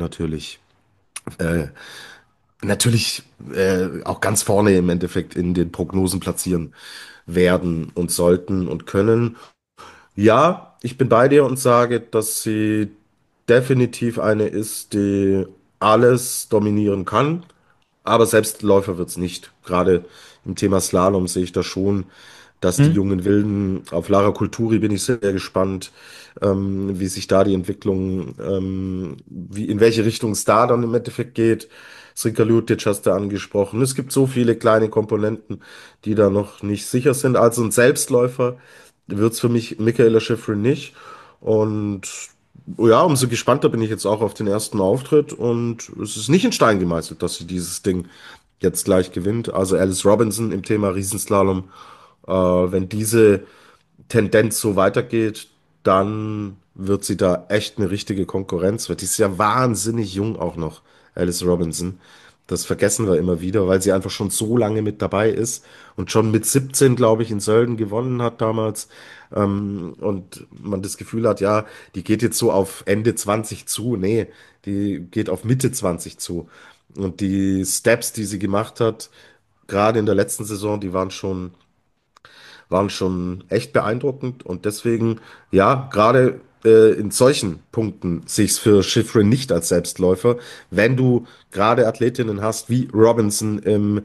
S3: natürlich auch ganz vorne im Endeffekt in den Prognosen platzieren werden und sollten und können. Ja, ich bin bei dir und sage, dass sie definitiv eine ist, die alles dominieren kann, aber Selbstläufer wird's nicht. Gerade im Thema Slalom sehe ich da schon, dass die
S2: Hm.
S3: jungen Wilden, auf Lara Culturi bin ich sehr gespannt, wie sich da die Entwicklung, wie, in welche Richtung es da dann im Endeffekt geht. Srika Lutic hast du angesprochen. Es gibt so viele kleine Komponenten, die da noch nicht sicher sind. Also ein Selbstläufer wird's für mich Michaela Schifrin nicht. Und ja, umso gespannter bin ich jetzt auch auf den ersten Auftritt. Und es ist nicht in Stein gemeißelt, dass sie dieses Ding jetzt gleich gewinnt. Also Alice Robinson im Thema Riesenslalom, wenn diese Tendenz so weitergeht, dann wird sie da echt eine richtige Konkurrenz. Wird die ist ja wahnsinnig jung auch noch, Alice Robinson. Das vergessen wir immer wieder, weil sie einfach schon so lange mit dabei ist und schon mit 17, glaube ich, in Sölden gewonnen hat damals. Und man das Gefühl hat, ja, die geht jetzt so auf Ende 20 zu. Nee, die geht auf Mitte 20 zu. Und die Steps, die sie gemacht hat, gerade in der letzten Saison, die waren schon echt beeindruckend und deswegen, ja, gerade in solchen Punkten sehe ich es für Schifrin nicht als Selbstläufer. Wenn du gerade Athletinnen hast, wie Robinson im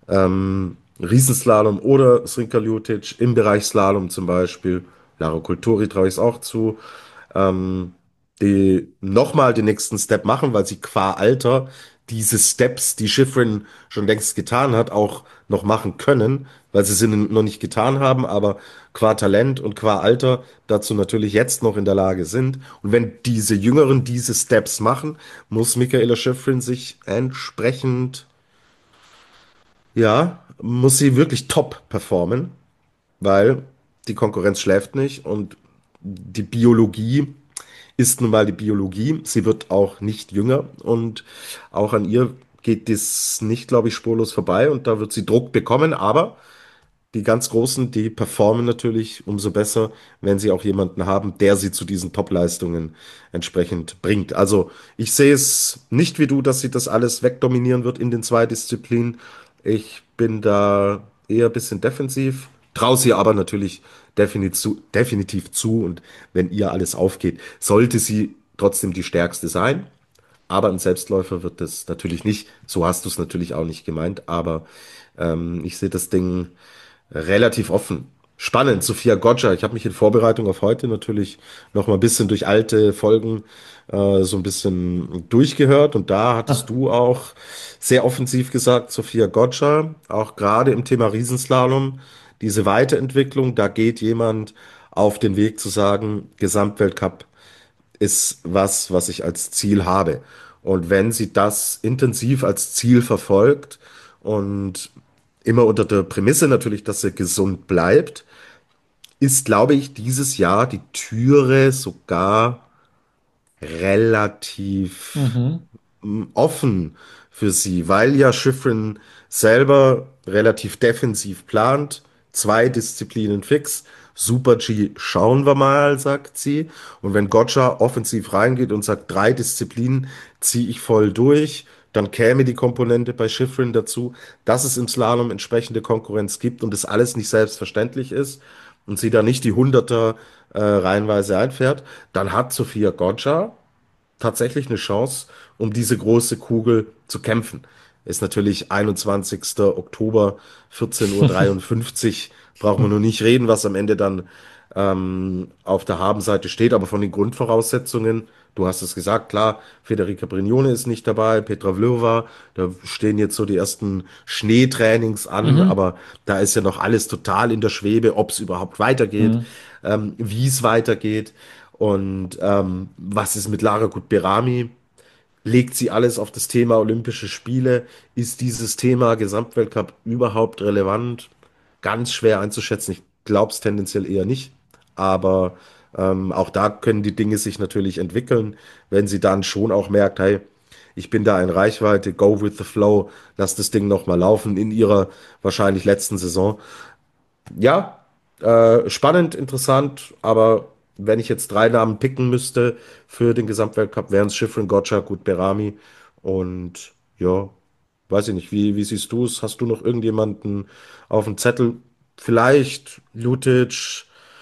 S3: Riesenslalom oder Srinka Ljutic im Bereich Slalom zum Beispiel, Lara Kulturi traue ich es auch zu, ähm, die nochmal den nächsten Step machen, weil sie qua Alter diese Steps, die Schifrin schon längst getan hat, auch noch machen können, weil sie sie noch nicht getan haben, aber qua Talent und qua Alter dazu natürlich jetzt noch in der Lage sind. Und wenn diese Jüngeren diese Steps machen, muss Michaela Schifrin sich entsprechend, ja, muss sie wirklich top performen, weil die Konkurrenz schläft nicht und die Biologie ist nun mal die Biologie. Sie wird auch nicht jünger und auch an ihr geht das nicht, glaube ich, spurlos vorbei und da wird sie Druck bekommen, aber die ganz Großen, die performen natürlich umso besser, wenn sie auch jemanden haben, der sie zu diesen Top-Leistungen entsprechend bringt. Also ich sehe es nicht wie du, dass sie das alles wegdominieren wird in den zwei Disziplinen. Ich bin da eher ein bisschen defensiv, traue sie aber natürlich definitiv zu und wenn ihr alles aufgeht, sollte sie trotzdem die stärkste sein. Aber ein Selbstläufer wird das natürlich nicht. So hast du es natürlich auch nicht gemeint. Aber ich sehe das Ding relativ offen. Spannend, Sophia Goggia. Ich habe mich in Vorbereitung auf heute natürlich noch mal ein bisschen durch alte Folgen so ein bisschen durchgehört und da hattest
S2: Ah,
S3: du auch sehr offensiv gesagt, Sophia Goggia, auch gerade im Thema Riesenslalom, diese Weiterentwicklung, da geht jemand auf den Weg zu sagen, Gesamtweltcup ist was, was ich als Ziel habe. Und wenn sie das intensiv als Ziel verfolgt und immer unter der Prämisse natürlich, dass sie gesund bleibt, ist, glaube ich, dieses Jahr die Türe sogar relativ
S2: mhm.
S3: offen für sie, weil ja Schifrin selber relativ defensiv plant. Zwei Disziplinen fix. Super G schauen wir mal, sagt sie. Und wenn Gotcha offensiv reingeht und sagt, drei Disziplinen ziehe ich voll durch, dann käme die Komponente bei Schifrin dazu, dass es im Slalom entsprechende Konkurrenz gibt und es alles nicht selbstverständlich ist und sie da nicht die Hunderter reihenweise einfährt, dann hat Sophia Gotcha tatsächlich eine Chance, um diese große Kugel zu kämpfen. Ist natürlich 21. Oktober, 14:53 Uhr, brauchen wir nur nicht reden, was am Ende dann auf der Habenseite steht, aber von den Grundvoraussetzungen, du hast es gesagt, klar, Federica Brignone ist nicht dabei, Petra Vlhova, da stehen jetzt so die ersten Schneetrainings an,
S2: Mhm.
S3: aber da ist ja noch alles total in der Schwebe, ob es überhaupt weitergeht,
S2: Mhm.
S3: wie es weitergeht und was ist mit Lara Gutberami? Legt sie alles auf das Thema Olympische Spiele? Ist dieses Thema Gesamtweltcup überhaupt relevant? Ganz schwer einzuschätzen. Ich glaube es tendenziell eher nicht. Aber auch da können die Dinge sich natürlich entwickeln, wenn sie dann schon auch merkt, hey, ich bin da in Reichweite, go with the flow, lass das Ding nochmal laufen in ihrer wahrscheinlich letzten Saison. Ja, spannend, interessant, aber wenn ich jetzt drei Namen picken müsste für den Gesamtweltcup, wären es Shiffrin, Gotcha, Gut Berami und ja, weiß ich nicht, wie siehst du es? Hast du noch irgendjemanden auf dem Zettel? Vielleicht Lutic,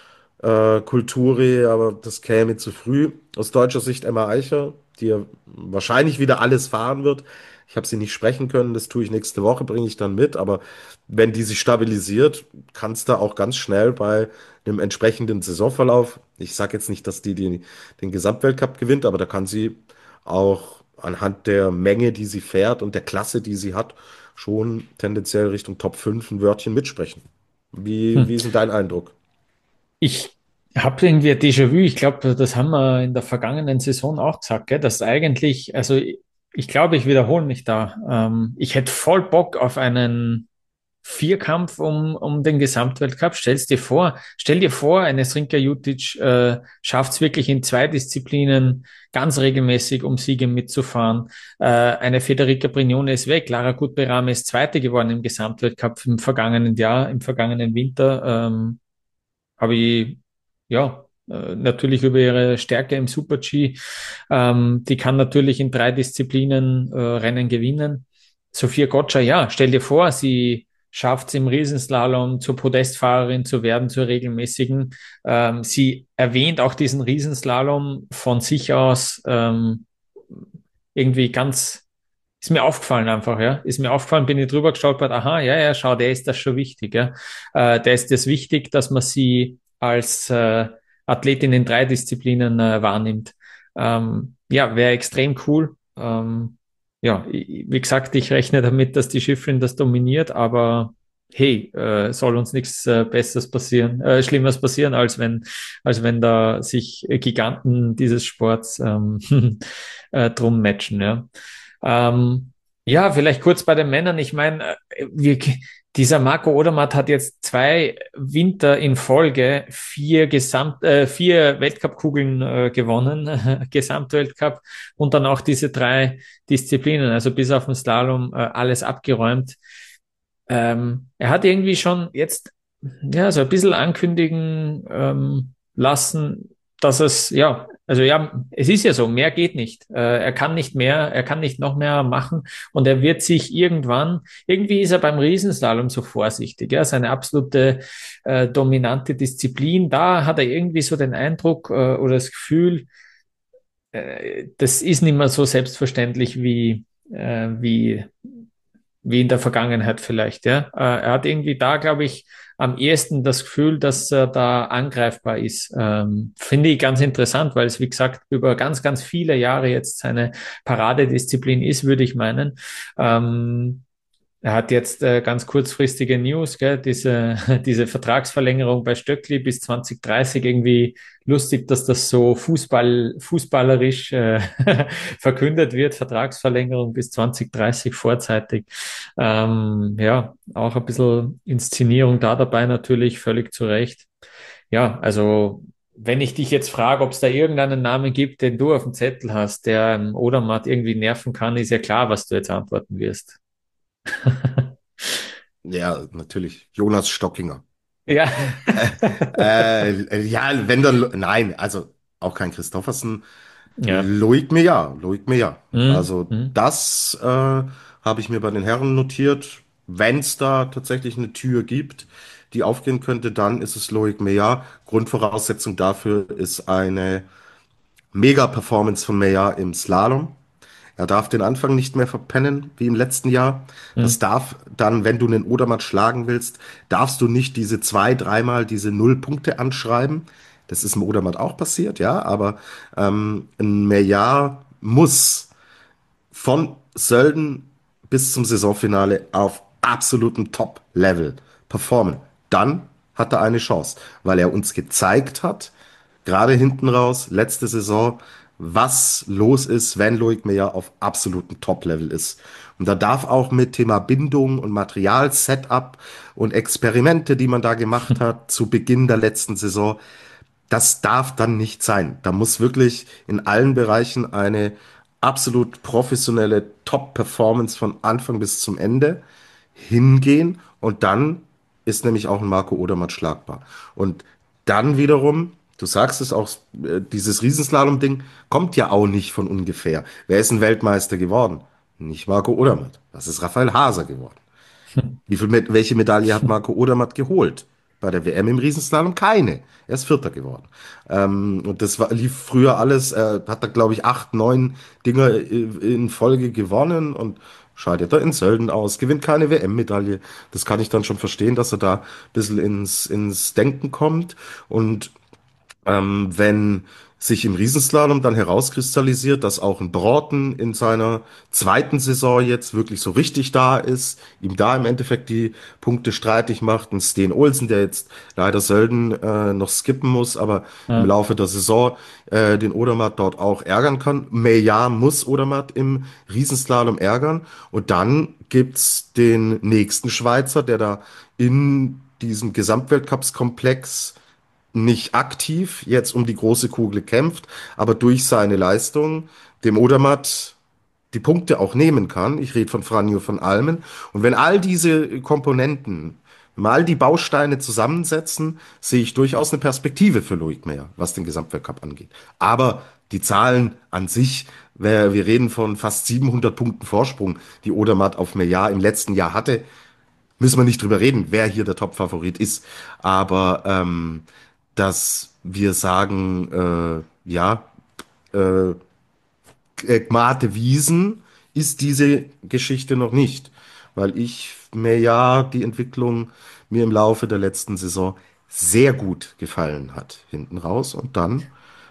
S3: Kulturi, aber das käme zu früh. Aus deutscher Sicht Emma Eicher, die ja wahrscheinlich wieder alles fahren wird. Ich habe sie nicht sprechen können, das tue ich nächste Woche, bringe ich dann mit. Aber wenn die sich stabilisiert, kann es da auch ganz schnell bei einem entsprechenden Saisonverlauf, ich sage jetzt nicht, dass den Gesamtweltcup gewinnt, aber da kann sie auch anhand der Menge, die sie fährt und der Klasse, die sie hat, schon tendenziell Richtung Top 5 ein Wörtchen mitsprechen.
S2: Hm.
S3: Wie ist denn dein Eindruck?
S2: Ich habe irgendwie ein Déjà-vu. Ich glaube, das haben wir in der vergangenen Saison auch gesagt, gell, dass eigentlich, also ich glaube, ich wiederhole mich da. Ich hätte voll Bock auf einen Vierkampf um den Gesamtweltcup. Stell dir vor, eine Srinka Jutic schafft es wirklich in zwei Disziplinen ganz regelmäßig, um Siege mitzufahren. Eine Federica Brignone ist weg. Lara Gutberame ist Zweite geworden im Gesamtweltcup im vergangenen Jahr, im vergangenen Winter. Habe ich, ja, natürlich über ihre Stärke im Super-G. Die kann natürlich in drei Disziplinen Rennen gewinnen. Sophia Gotcha, ja, stell dir vor, sie schafft es im Riesenslalom zur Podestfahrerin zu werden, zur regelmäßigen. Sie erwähnt auch diesen Riesenslalom von sich aus irgendwie ganz, ist mir aufgefallen einfach, ja. Ist mir aufgefallen, bin ich drüber gestolpert, aha, ja, ja, schau, der ist das schon wichtig, ja. Der ist das wichtig, dass man sie als Athletin in drei Disziplinen wahrnimmt. Ja, wäre extrem cool. Ja, wie gesagt, ich rechne damit, dass die Schiffrin das dominiert, aber hey, soll uns nichts Besseres passieren, Schlimmeres passieren, als wenn da sich Giganten dieses Sports drum matchen, ja. Ähm, ja, vielleicht kurz bei den Männern. Ich meine, dieser Marco Odermatt hat jetzt zwei Winter in Folge vier Weltcupkugeln gewonnen, Gesamtweltcup und dann auch diese drei Disziplinen, also bis auf den Slalom alles abgeräumt. Er hat irgendwie schon jetzt ja so ein bisschen ankündigen lassen, dass es ja, also ja, es ist ja so, mehr geht nicht. Er kann nicht mehr, er kann nicht noch mehr machen und er wird sich irgendwann, irgendwie ist er beim Riesenslalom so vorsichtig, ja, seine absolute dominante Disziplin, da hat er irgendwie so den Eindruck oder das Gefühl, das ist nicht mehr so selbstverständlich wie in der Vergangenheit vielleicht, ja. Er hat irgendwie da, glaube ich, am ehesten das Gefühl, dass er da angreifbar ist. Finde ich ganz interessant, weil es, wie gesagt, über ganz, ganz viele Jahre jetzt seine Paradedisziplin ist, würde ich meinen. Ähm, Er hat jetzt ganz kurzfristige News, gell? Diese Vertragsverlängerung bei Stöckli bis 2030 irgendwie lustig, dass das so fußballerisch verkündet wird, Vertragsverlängerung bis 2030 vorzeitig. Ja, auch ein bisschen Inszenierung da dabei natürlich, völlig zu Recht. Ja, also wenn ich dich jetzt frage, ob es da irgendeinen Namen gibt, den du auf dem Zettel hast, der Odermatt irgendwie nerven kann, ist ja klar, was du jetzt antworten wirst.
S3: Ja, natürlich. Jonas Stockinger.
S2: Ja.
S3: Ja, wenn dann, nein, also auch kein Christoffersen.
S2: Ja.
S3: Loic Meillard.
S2: Mhm.
S3: Also
S2: Mhm.
S3: das habe ich mir bei den Herren notiert. Wenn es da tatsächlich eine Tür gibt, die aufgehen könnte, dann ist es Loic Meillard. Grundvoraussetzung dafür ist eine Mega-Performance von Meillard im Slalom. Er darf den Anfang nicht mehr verpennen, wie im letzten Jahr. Das
S2: Hm.
S3: darf dann, wenn du einen Odermatt schlagen willst, darfst du nicht diese zwei, dreimal diese Null-Punkte anschreiben. Das ist im Odermatt auch passiert, ja, aber ein Meillard muss von Sölden bis zum Saisonfinale auf absolutem Top-Level performen. Dann hat er eine Chance, weil er uns gezeigt hat, gerade hinten raus, letzte Saison, was los ist, wenn Loic Meyer auf absolutem Top-Level ist. Und da darf auch mit Thema Bindung und Material-Setup und Experimente, die man da gemacht hat, zu Beginn der letzten Saison, das darf dann nicht sein. Da muss wirklich in allen Bereichen eine absolut professionelle Top-Performance von Anfang bis zum Ende hingehen und dann ist nämlich auch ein Marco Odermatt schlagbar. Und dann wiederum, du sagst es auch, dieses Riesenslalom-Ding kommt ja auch nicht von ungefähr. Wer ist ein Weltmeister geworden? Nicht Marco Odermatt. Das ist Raphael Haser geworden. Welche Medaille hat Marco Odermatt geholt? Bei der WM im Riesenslalom keine. Er ist Vierter geworden. Und das lief früher alles, hat da glaube ich 8, 9 Dinger in Folge gewonnen und scheidet da in Sölden aus, gewinnt keine WM-Medaille. Das kann ich dann schon verstehen, dass er da ein bisschen ins Denken kommt. Und wenn sich im Riesenslalom dann herauskristallisiert, dass auch ein Broughton in seiner zweiten Saison jetzt wirklich so richtig da ist, ihm da im Endeffekt die Punkte streitig macht, ein Steen Olsen, der jetzt leider Sölden noch skippen muss, aber im
S2: Ja.
S3: Laufe der Saison den Odermatt dort auch ärgern kann. Meillard muss Odermatt im Riesenslalom ärgern und dann gibt's den nächsten Schweizer, der da in diesem Gesamtweltcupskomplex nicht aktiv jetzt um die große Kugel kämpft, aber durch seine Leistung dem Odermatt die Punkte auch nehmen kann. Ich rede von Franjo von Almen. Und wenn all diese Komponenten, mal die Bausteine zusammensetzen, sehe ich durchaus eine Perspektive für Loic Meyer, was den Gesamtweltcup angeht. Aber die Zahlen an sich, wir reden von fast 700 Punkten Vorsprung, die Odermatt auf Meyer im letzten Jahr hatte, müssen wir nicht drüber reden, wer hier der Top-Favorit ist. Aber dass wir sagen, ja, äh, Mate Wiesen ist diese Geschichte noch nicht, weil ich mir ja die Entwicklung mir im Laufe der letzten Saison sehr gut gefallen hat, hinten raus. Und dann,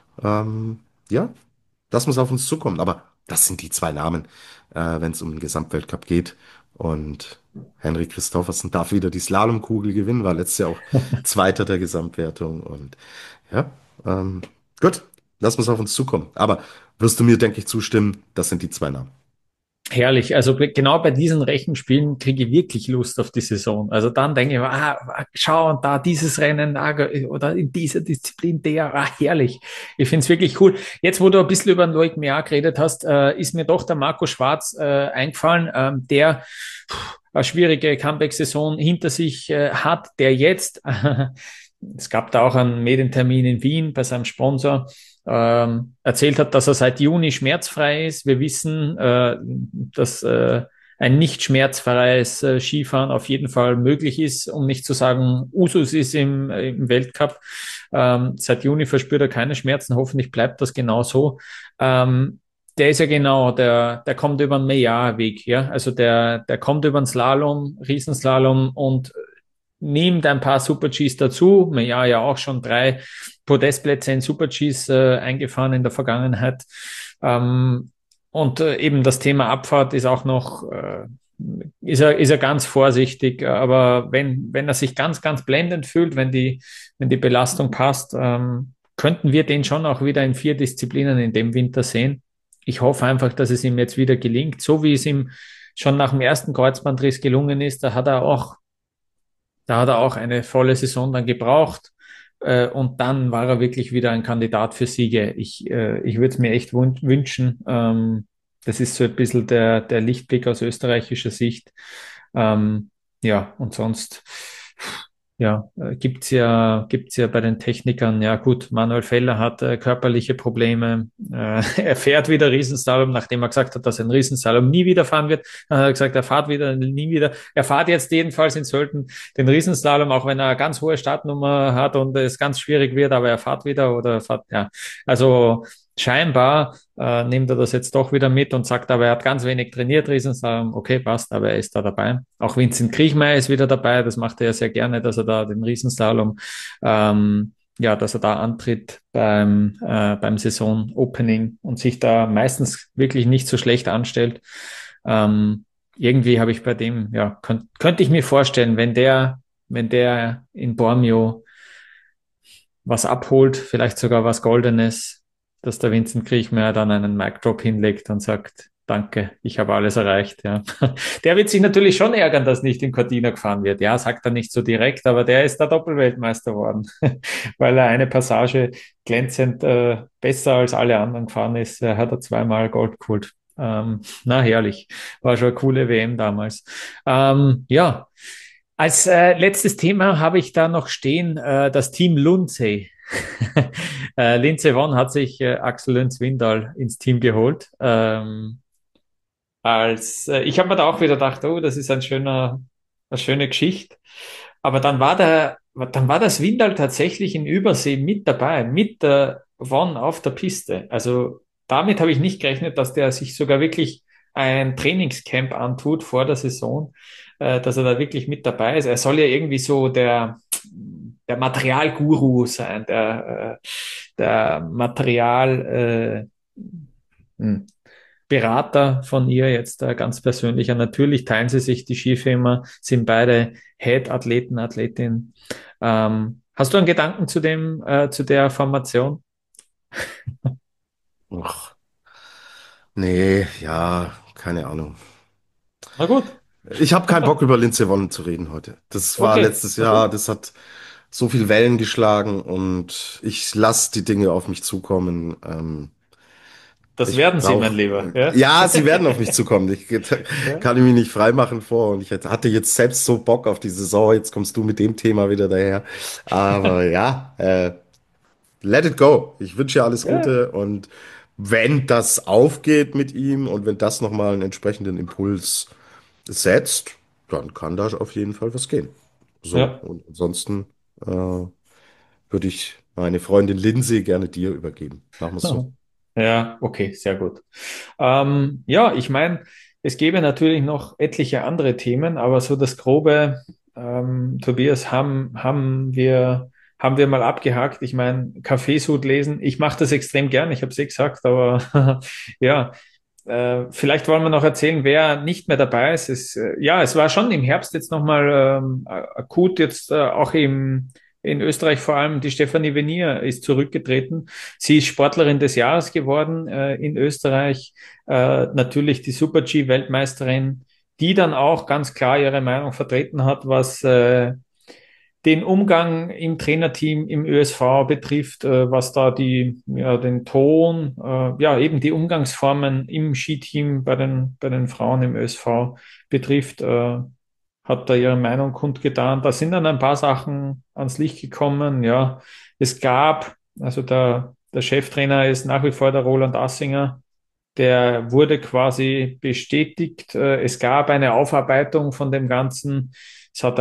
S3: ja, das muss auf uns zukommen. Aber das sind die zwei Namen, wenn es um den Gesamtweltcup geht. Und Henrik Christophersen darf wieder die Slalomkugel gewinnen, war letztes Jahr auch Zweiter der Gesamtwertung. Und ja, gut, das muss auf uns zukommen. Aber wirst du mir, denke ich, zustimmen, das sind die zwei Namen.
S2: Herrlich. Also genau bei diesen Rechenspielen kriege ich wirklich Lust auf die Saison. Also dann denke ich mir, schau und da dieses Rennen oder in dieser Disziplin herrlich. Ich finde es wirklich cool. Jetzt, wo du ein bisschen über den Loic Meillard geredet hast, ist mir doch der Marco Schwarz eingefallen, der eine schwierige Comeback-Saison hinter sich hat, der jetzt, es gab da auch einen Medientermin in Wien bei seinem Sponsor, erzählt hat, dass er seit Juni schmerzfrei ist. Wir wissen, dass ein nicht schmerzfreies Skifahren auf jeden Fall möglich ist, um nicht zu sagen, Usus ist im Weltcup. Seit Juni verspürt er keine Schmerzen. Hoffentlich bleibt das genau so. Der ist ja genau, der kommt über den Meillard-Weg, ja. Also der kommt über den Slalom, Riesenslalom und nimmt ein paar Super-Gs dazu. Ja, ja auch schon 3 Podestplätze in Super-Gs eingefahren in der Vergangenheit. Und eben das Thema Abfahrt ist auch noch, ist er ganz vorsichtig. Aber wenn er sich ganz, ganz blendend fühlt, wenn die Belastung passt, könnten wir den schon auch wieder in 4 Disziplinen in dem Winter sehen. Ich hoffe einfach, dass es ihm jetzt wieder gelingt, so wie es ihm schon nach dem ersten Kreuzbandriss gelungen ist. Da hat er auch eine volle Saison dann gebraucht. Und dann war er wirklich wieder ein Kandidat für Siege. Ich würde es mir echt wünschen. Das ist so ein bisschen der Lichtblick aus österreichischer Sicht. Ja, und sonst, ja, gibt's ja bei den Technikern, ja gut, Manuel Feller hat körperliche Probleme. Er fährt wieder Riesenslalom, nachdem er gesagt hat, dass er einen Riesenslalom nie wieder fahren wird. Dann hat er gesagt, er fährt wieder, nie wieder. Er fährt jetzt jedenfalls in Sölden den Riesenslalom, auch wenn er eine ganz hohe Startnummer hat und es ganz schwierig wird, aber er fährt wieder oder fährt, ja. Also scheinbar nimmt er das jetzt doch wieder mit und sagt, aber er hat ganz wenig trainiert, Riesenslalom. Okay, passt, aber er ist da dabei. Auch Vincent Kriechmeier ist wieder dabei. Das macht er ja sehr gerne, dass er da den Riesenslalom, ja, dass er da antritt beim Saison-Opening und sich da meistens wirklich nicht so schlecht anstellt. Irgendwie habe ich bei dem, ja, könnte ich mir vorstellen, wenn der in Bormio was abholt, vielleicht sogar was Goldenes, dass der Vincent Kriechmeier dann einen Mic Drop hinlegt und sagt, danke, ich habe alles erreicht, ja. Der wird sich natürlich schon ärgern, dass nicht in Cortina gefahren wird. Ja, sagt er nicht so direkt, aber der ist der Doppelweltmeister geworden, weil er eine Passage glänzend besser als alle anderen gefahren ist. Er hat er zweimal Gold geholt. Na, herrlich. War schon eine coole WM damals. Ja, als letztes Thema habe ich da noch stehen, das Team Lundsey. Lindsey Vonn hat sich Axel Lönz-Windal ins Team geholt. Ich habe mir da auch wieder gedacht, oh, das ist eine schöne Geschichte. Aber dann war das Windal tatsächlich in Übersee mit dabei, mit der Vonn auf der Piste. Also damit habe ich nicht gerechnet, dass der sich sogar wirklich ein Trainingscamp antut vor der Saison, dass er da wirklich mit dabei ist. Er soll ja irgendwie so der Materialguru sein, der hm, Berater von ihr jetzt ganz persönlicher. Natürlich teilen sie sich die Schiffe immer, sind beide Head-Athleten, Athletin. Hast du einen Gedanken zu der Formation?
S3: Ach, nee, ja, keine Ahnung.
S2: Na gut,
S3: Ich habe keinen Bock über Lindsey Vonn zu reden heute. Das war
S2: okay,
S3: letztes
S2: na
S3: Jahr,
S2: gut.
S3: das hat so viel Wellen geschlagen und ich lasse die Dinge auf mich zukommen.
S2: Das
S3: Ich
S2: werden sie, mein
S3: brauche,
S2: Lieber. Ja,
S3: ja, sie werden auf mich zukommen.
S2: ja.
S3: Kann ich mich nicht freimachen vor und hatte jetzt selbst so Bock auf die Saison. Jetzt kommst du mit dem Thema wieder daher. Aber ja, let it go. Ich wünsche dir alles
S2: Ja.
S3: Gute und wenn das aufgeht mit ihm und wenn das nochmal einen entsprechenden Impuls setzt, dann kann da auf jeden Fall was gehen. So,
S2: Ja.
S3: und ansonsten würde ich meine Freundin Lindsay gerne dir übergeben. Machen wir es so.
S2: Ja, okay, sehr gut. Ja, ich meine, es gäbe natürlich noch etliche andere Themen, aber so das Grobe, Tobias, haben wir mal abgehakt. Ich meine, Kaffeesud lesen, ich mache das extrem gern, ich habe es eh gesagt, aber ja, vielleicht wollen wir noch erzählen, wer nicht mehr dabei ist. Ja, es war schon im Herbst jetzt nochmal akut, jetzt auch in Österreich vor allem. Die Stefanie Venier ist zurückgetreten. Sie ist Sportlerin des Jahres geworden in Österreich. Natürlich die Super-G-Weltmeisterin, die dann auch ganz klar ihre Meinung vertreten hat, was den Umgang im Trainerteam im ÖSV betrifft, was da den Ton, ja, eben die Umgangsformen im Skiteam bei den Frauen im ÖSV betrifft, hat da ihre Meinung kundgetan. Da sind dann ein paar Sachen ans Licht gekommen. Ja, es gab, also der Cheftrainer ist nach wie vor der Roland Assinger. Der wurde quasi bestätigt. Es gab eine Aufarbeitung von dem Ganzen. Es hat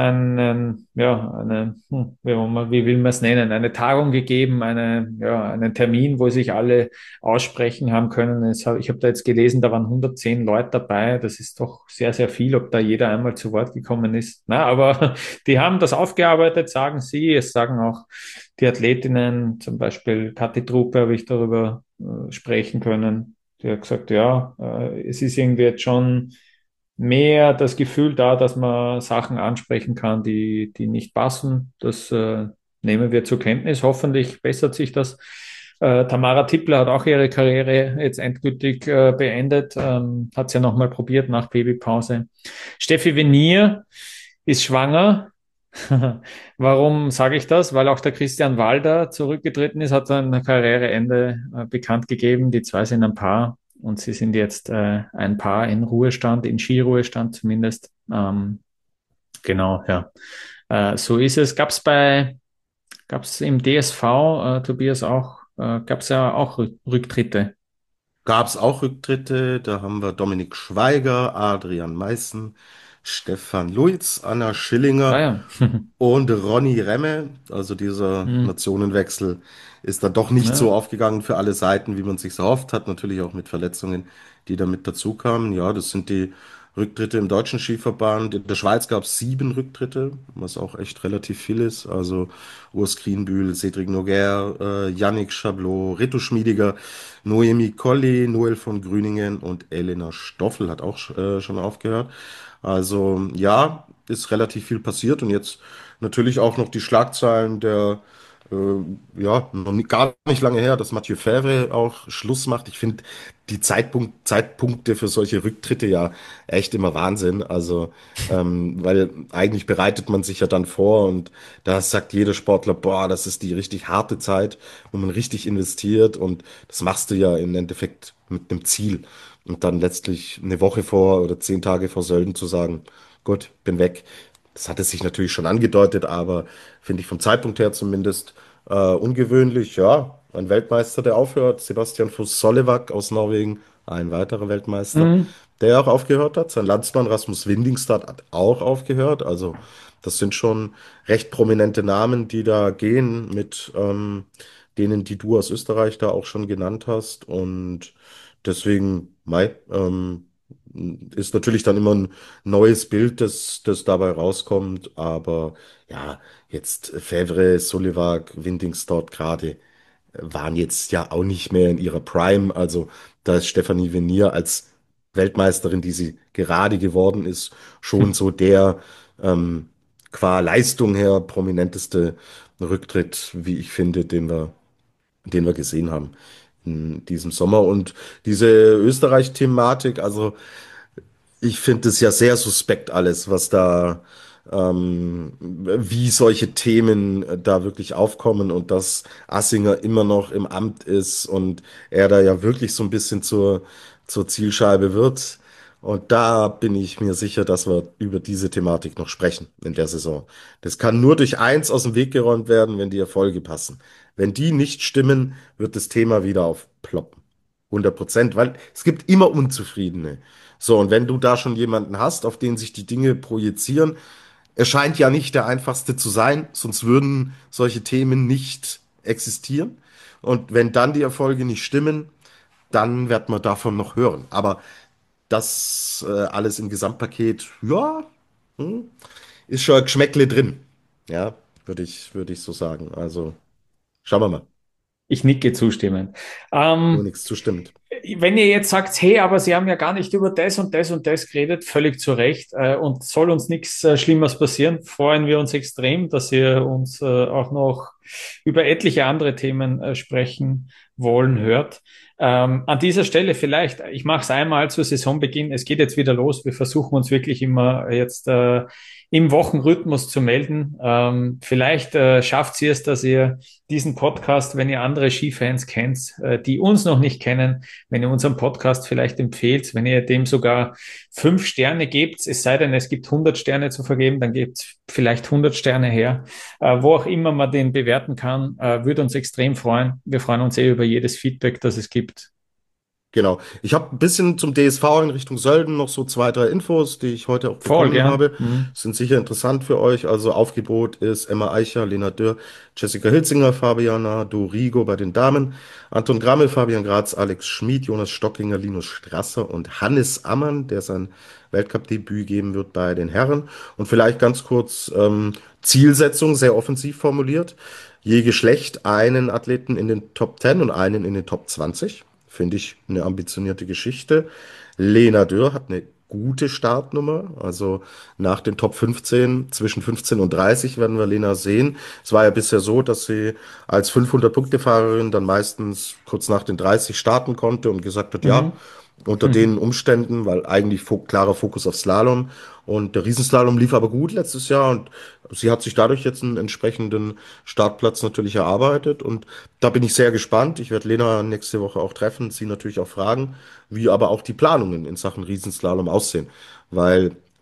S2: wie will man es nennen, eine Tagung gegeben, einen Termin, wo sich alle aussprechen haben können. Ich habe da jetzt gelesen, da waren 110 Leute dabei. Das ist doch sehr, sehr viel, ob da jeder einmal zu Wort gekommen ist. Na, aber die haben das aufgearbeitet, sagen sie. Es sagen auch die Athletinnen, zum Beispiel Kathi Truppe, habe ich darüber sprechen können. Die hat gesagt, ja, es ist irgendwie jetzt schon mehr das Gefühl da, dass man Sachen ansprechen kann, die nicht passen. Das nehmen wir zur Kenntnis. Hoffentlich bessert sich das. Tamara Tippler hat auch ihre Karriere jetzt endgültig beendet, hat es ja nochmal probiert nach Babypause. Steffi Venier ist schwanger. Warum sage ich das? Weil auch der Christian Walder zurückgetreten ist, hat sein Karriereende bekannt gegeben. Die zwei sind ein Paar und sie sind jetzt ein Paar in Ruhestand, in Skiruhestand zumindest. Genau, ja. So ist es. Gab's im DSV, Tobias, auch, gab's ja auch Rücktritte.
S3: Gab es auch Rücktritte, da haben wir Dominik Schweiger, Adrian Meißen, Stefan Luiz, Anna
S2: Ah
S3: Schillinger
S2: ja.
S3: und Ronny Remme. Also dieser
S2: Hm.
S3: Nationenwechsel ist dann doch nicht so
S2: Ja.
S3: aufgegangen für alle Seiten, wie man sich erhofft hat. Natürlich auch mit Verletzungen, die damit dazu kamen. Ja, das sind die Rücktritte im deutschen Skiverband. In der Schweiz gab es 7 Rücktritte, was auch echt relativ viel ist. Also Urs Krienbühl, Cédric Noguer, Yannick Chablot, Ritu Schmiediger, Noemi Colli, Noel von Grüningen und Elena Stoffel hat auch schon aufgehört. Also ja, ist relativ viel passiert und jetzt natürlich auch noch die Schlagzeilen ja, gar nicht lange her, dass Mathieu Fevre auch Schluss macht. Ich finde die Zeitpunkte für solche Rücktritte ja echt immer Wahnsinn. Also, weil eigentlich bereitet man sich ja dann vor und da sagt jeder Sportler, boah, das ist die richtig harte Zeit, wo man richtig investiert und das machst du ja im Endeffekt mit einem Ziel. Und dann letztlich eine Woche vor oder 10 Tage vor Sölden zu sagen, gut, bin weg. Das hat es sich natürlich schon angedeutet, aber finde ich vom Zeitpunkt her zumindest ungewöhnlich. Ja, ein Weltmeister, der aufhört. Sebastian Foss-Sollevak aus Norwegen, ein weiterer Weltmeister,
S2: Hm.
S3: der auch aufgehört hat. Sein Landsmann Rasmus Windingstad hat auch aufgehört. Also das sind schon recht prominente Namen, die da gehen mit denen, die du aus Österreich da auch schon genannt hast. Und deswegen, ist natürlich dann immer ein neues Bild, das dabei rauskommt. Aber ja, jetzt Fevre, Solivak, Windingstad gerade waren jetzt ja auch nicht mehr in ihrer Prime. Also da ist Stefanie Venier als Weltmeisterin, die sie gerade geworden ist, schon so der ähm, qua Leistung her prominenteste Rücktritt, wie ich finde, den wir gesehen haben in diesem Sommer. Und diese Österreich-Thematik, also ich finde es ja sehr suspekt alles, was da, wie solche Themen da wirklich aufkommen und dass Assinger immer noch im Amt ist und er da ja wirklich so ein bisschen zur Zielscheibe wird. Und da bin ich mir sicher, dass wir über diese Thematik noch sprechen in der Saison. Das kann nur durch eins aus dem Weg geräumt werden, wenn die Erfolge passen. Wenn die nicht stimmen, wird das Thema wieder aufploppen. 100%, weil es gibt immer Unzufriedene. So, und wenn du da schon jemanden hast, auf den sich die Dinge projizieren, er scheint ja nicht der einfachste zu sein, sonst würden solche Themen nicht existieren. Und wenn dann die Erfolge nicht stimmen, dann wird man davon noch hören. Aber das alles im Gesamtpaket, ja, ist schon ein Geschmäckle drin. Ja, würde ich so sagen. Also, schauen wir mal.
S2: Ich nicke zustimmend.
S3: Nur
S2: Ähm,
S3: nichts zustimmend.
S2: Wenn ihr jetzt sagt, hey, aber Sie haben ja gar nicht über das und das und das geredet, völlig zu Recht, und soll uns nichts Schlimmes passieren, freuen wir uns extrem, dass ihr uns auch noch über etliche andere Themen sprechen wollen hört. An dieser Stelle vielleicht, ich mache es einmal zu Saisonbeginn, es geht jetzt wieder los, wir versuchen uns wirklich immer jetzt im Wochenrhythmus zu melden. Vielleicht schafft ihr es, dass ihr diesen Podcast, wenn ihr andere Skifans kennt, die uns noch nicht kennen, wenn ihr unseren Podcast vielleicht empfehlt, wenn ihr dem sogar 5 Sterne gebt, es sei denn, es gibt 100 Sterne zu vergeben, dann gebt vielleicht 100 Sterne her. Wo auch immer man den bewerten kann, würde uns extrem freuen. Wir freuen uns über jedes Feedback, das es gibt.
S3: Genau. Ich habe ein bisschen zum DSV in Richtung Sölden noch so 2, 3 Infos, die ich heute auch
S2: Voll
S3: bekommen
S2: gern.
S3: habe.
S2: Mhm.
S3: Sind sicher interessant für euch. Also Aufgebot ist Emma Eicher, Lena Dürr, Jessica Hilzinger, Fabiana Dorigo bei den Damen, Anton Grammel, Fabian Graz, Alex Schmid, Jonas Stockinger, Linus Strasser und Hannes Ammann, der sein Weltcup-Debüt geben wird bei den Herren. Und vielleicht ganz kurz Zielsetzung, sehr offensiv formuliert. Je Geschlecht einen Athleten in den Top 10 und einen in den Top 20. Finde ich eine ambitionierte Geschichte. Lena Dürr hat eine gute Startnummer. Also nach den Top 15, zwischen 15 und 30 werden wir Lena sehen. Es war ja bisher so, dass sie als 500-Punkte-Fahrerin dann meistens kurz nach den 30 starten konnte und gesagt hat, ja,
S2: Mhm.
S3: unter den
S2: Mhm.
S3: Umständen, weil eigentlich klarer Fokus auf Slalom. Und der Riesenslalom lief aber gut letztes Jahr und sie hat sich dadurch jetzt einen entsprechenden Startplatz natürlich erarbeitet. Und da bin ich sehr gespannt. Ich werde Lena nächste Woche auch treffen, sie natürlich auch fragen, wie aber auch die Planungen in Sachen Riesenslalom aussehen. Weil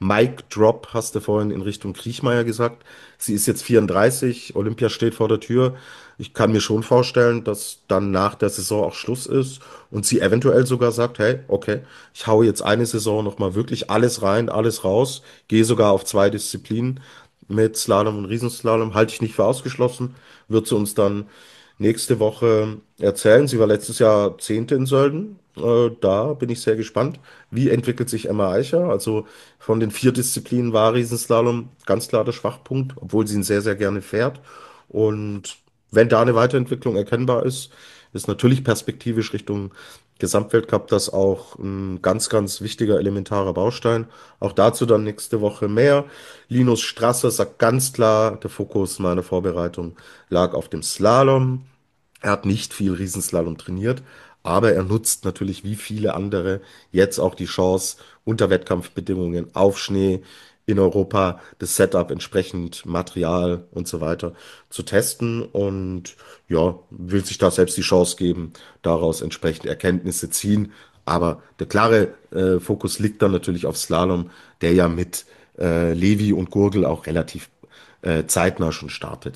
S3: Mic Drop, hast du vorhin in Richtung Kriechmeier gesagt. Sie ist jetzt 34, Olympia steht vor der Tür. Ich kann mir schon vorstellen, dass dann nach der Saison auch Schluss ist und sie eventuell sogar sagt, hey, okay, ich hau jetzt eine Saison nochmal wirklich alles rein, alles raus, gehe sogar auf 2 Disziplinen mit Slalom und Riesenslalom, halte ich nicht für ausgeschlossen, wird sie uns dann nächste Woche erzählen. Sie war letztes Jahr Zehnte in Sölden. Da bin ich sehr gespannt. Wie entwickelt sich Emma Eicher? Also von den 4 Disziplinen war Riesenslalom ganz klar der Schwachpunkt, obwohl sie ihn sehr, sehr gerne fährt. Und wenn da eine Weiterentwicklung erkennbar ist, ist natürlich perspektivisch Richtung Gesamtweltcup das auch ein ganz, ganz wichtiger, elementarer Baustein. Auch dazu dann nächste Woche mehr. Linus Strasser sagt ganz klar, der Fokus meiner Vorbereitung lag auf dem Slalom. Er hat nicht viel Riesenslalom trainiert, aber er nutzt natürlich wie viele andere jetzt auch die Chance, unter Wettkampfbedingungen auf Schnee in Europa das Setup entsprechend Material und so weiter zu testen und ja, will sich da selbst die Chance geben, daraus entsprechend Erkenntnisse ziehen. Aber der klare Fokus liegt dann natürlich auf Slalom, der ja mit Levi und Gurgel auch relativ zeitnah schon startet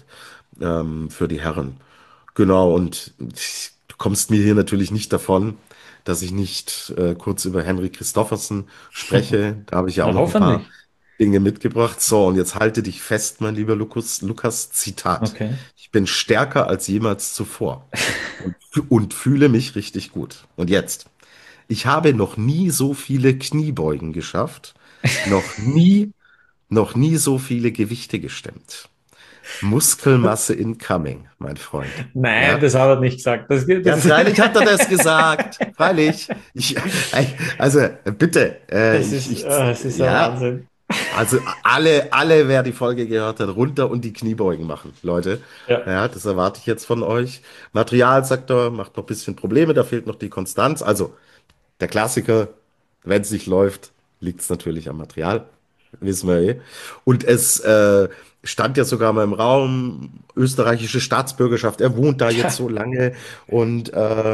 S3: für die Herren. Genau, und du kommst mir hier natürlich nicht davon, dass ich nicht kurz über Henrik Christophersen spreche. Da habe ich ja auch
S2: Na,
S3: noch ein paar
S2: hoffentlich.
S3: Dinge mitgebracht. So, und jetzt halte dich fest, mein lieber Lukas, Zitat.
S2: Okay.
S3: Ich bin stärker als jemals zuvor und fühle mich richtig gut. Und jetzt, ich habe noch nie so viele Kniebeugen geschafft, noch nie, noch nie so viele Gewichte gestemmt. Muskelmasse incoming, mein Freund.
S2: Nein,
S3: Ja?
S2: das hat er nicht gesagt.
S3: Ja, freilich hat er das gesagt. Freilich. Also, bitte,
S2: das ist ein
S3: ja,
S2: Wahnsinn.
S3: also wer die Folge gehört hat, runter und die Kniebeugen machen, Leute.
S2: Ja.
S3: Ja, das erwarte ich jetzt von euch. Material, sagt er, macht noch ein bisschen Probleme, da fehlt noch die Konstanz. Also, der Klassiker, wenn es nicht läuft, liegt es natürlich am Material. Wissen wir eh. Und es stand ja sogar mal im Raum, österreichische Staatsbürgerschaft. Er wohnt da jetzt so lange und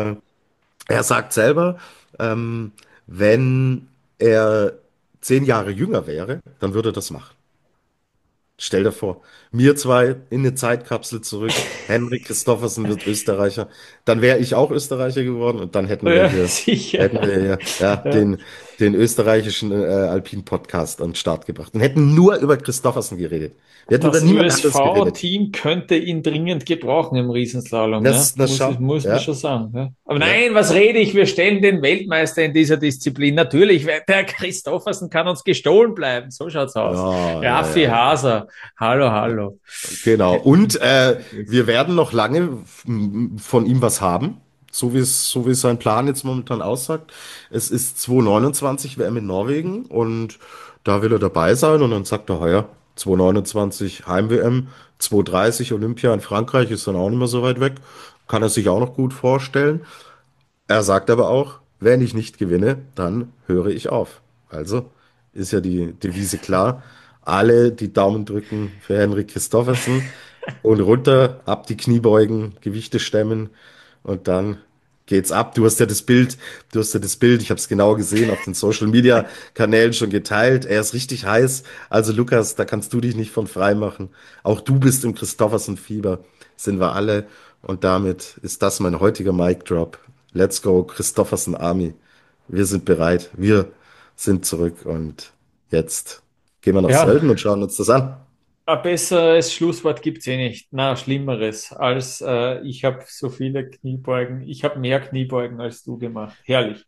S3: er sagt selber, ähm, wenn er 10 Jahre jünger wäre, dann würde er das machen. Stell dir vor, wir zwei in eine Zeitkapsel zurück, Henrik Christophersen wird Österreicher, dann wäre ich auch Österreicher geworden und dann
S2: Ja, sicher.
S3: hätten wir hier, ja,
S2: Ja.
S3: den österreichischen Alpin-Podcast an den Start gebracht und hätten nur über Christophersen geredet. Wir hätten über
S2: Das
S3: niemand anderes geredet.
S2: ÖSV-Team könnte ihn dringend gebrauchen im Riesenslalom, ja?
S3: Schau,
S2: Muss man
S3: ja,
S2: schon sagen. Ja? Aber
S3: ja.
S2: nein, was rede ich? Wir stellen den Weltmeister in dieser Disziplin. Natürlich, der Christophersen kann uns gestohlen bleiben. So schaut's aus.
S3: Ja, ja,
S2: Raffi
S3: ja.
S2: Haser. Hallo, hallo.
S3: Genau. Und wir werden noch lange von ihm was haben, so wie es sein Plan jetzt momentan aussagt. Es ist 2029 WM in Norwegen und da will er dabei sein und dann sagt er, heuer 2029 Heim-WM, 2030 Olympia in Frankreich ist dann auch nicht mehr so weit weg. Kann er sich auch noch gut vorstellen. Er sagt aber auch, wenn ich nicht gewinne, dann höre ich auf. Also ist ja die Devise klar. Alle die Daumen drücken für Henrik Christophersen und runter, ab die Kniebeugen, Gewichte stemmen und dann geht's ab. Du hast ja das Bild, ich habe es genau gesehen, auf den Social Media Kanälen schon geteilt. Er ist richtig heiß. Also Lukas, da kannst du dich nicht von frei machen. Auch du bist im Christophersen-Fieber, sind wir alle. Und damit ist das mein heutiger Mic Drop. Let's go, Christophersen Army. Wir sind bereit. Wir sind zurück und jetzt gehen wir nach
S2: Ja,
S3: Sölden und schauen uns das an.
S2: ein besseres Schlusswort gibt's eh nicht. Na, schlimmeres als ich habe so viele Kniebeugen. Ich habe mehr Kniebeugen als du gemacht. Herrlich.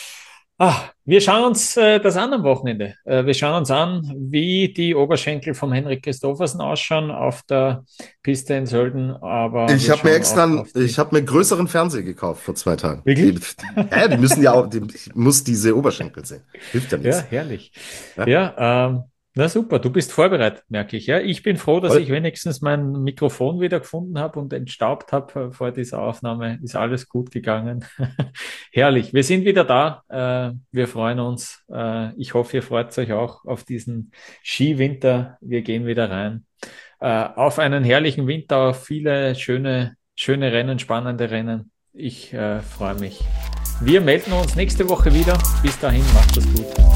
S2: Wir schauen uns das an am Wochenende. Wir schauen uns an, wie die Oberschenkel vom Henrik Christophersen ausschauen auf der Piste in Sölden. Aber wir schauen auch auf
S3: Ich
S2: die.
S3: habe mir einen größeren Fernseher gekauft vor 2 Tagen.
S2: Wirklich?
S3: Die müssen ja auch, ich muss diese Oberschenkel sehen. Hilft ja
S2: Ja,
S3: nichts.
S2: herrlich.
S3: Ja,
S2: Ja, na super, du bist vorbereitet, merke ich. Ja, ich bin froh, dass
S3: voll.
S2: ich wenigstens mein Mikrofon wieder gefunden habe und entstaubt habe vor dieser Aufnahme. Ist alles gut gegangen. Herrlich. Wir sind wieder da. Wir freuen uns. Ich hoffe, ihr freut euch auch auf diesen Skiwinter. Wir gehen wieder rein. Auf einen herrlichen Winter, auf viele schöne Rennen, spannende Rennen. Ich freue mich. Wir melden uns nächste Woche wieder. Bis dahin, macht es gut.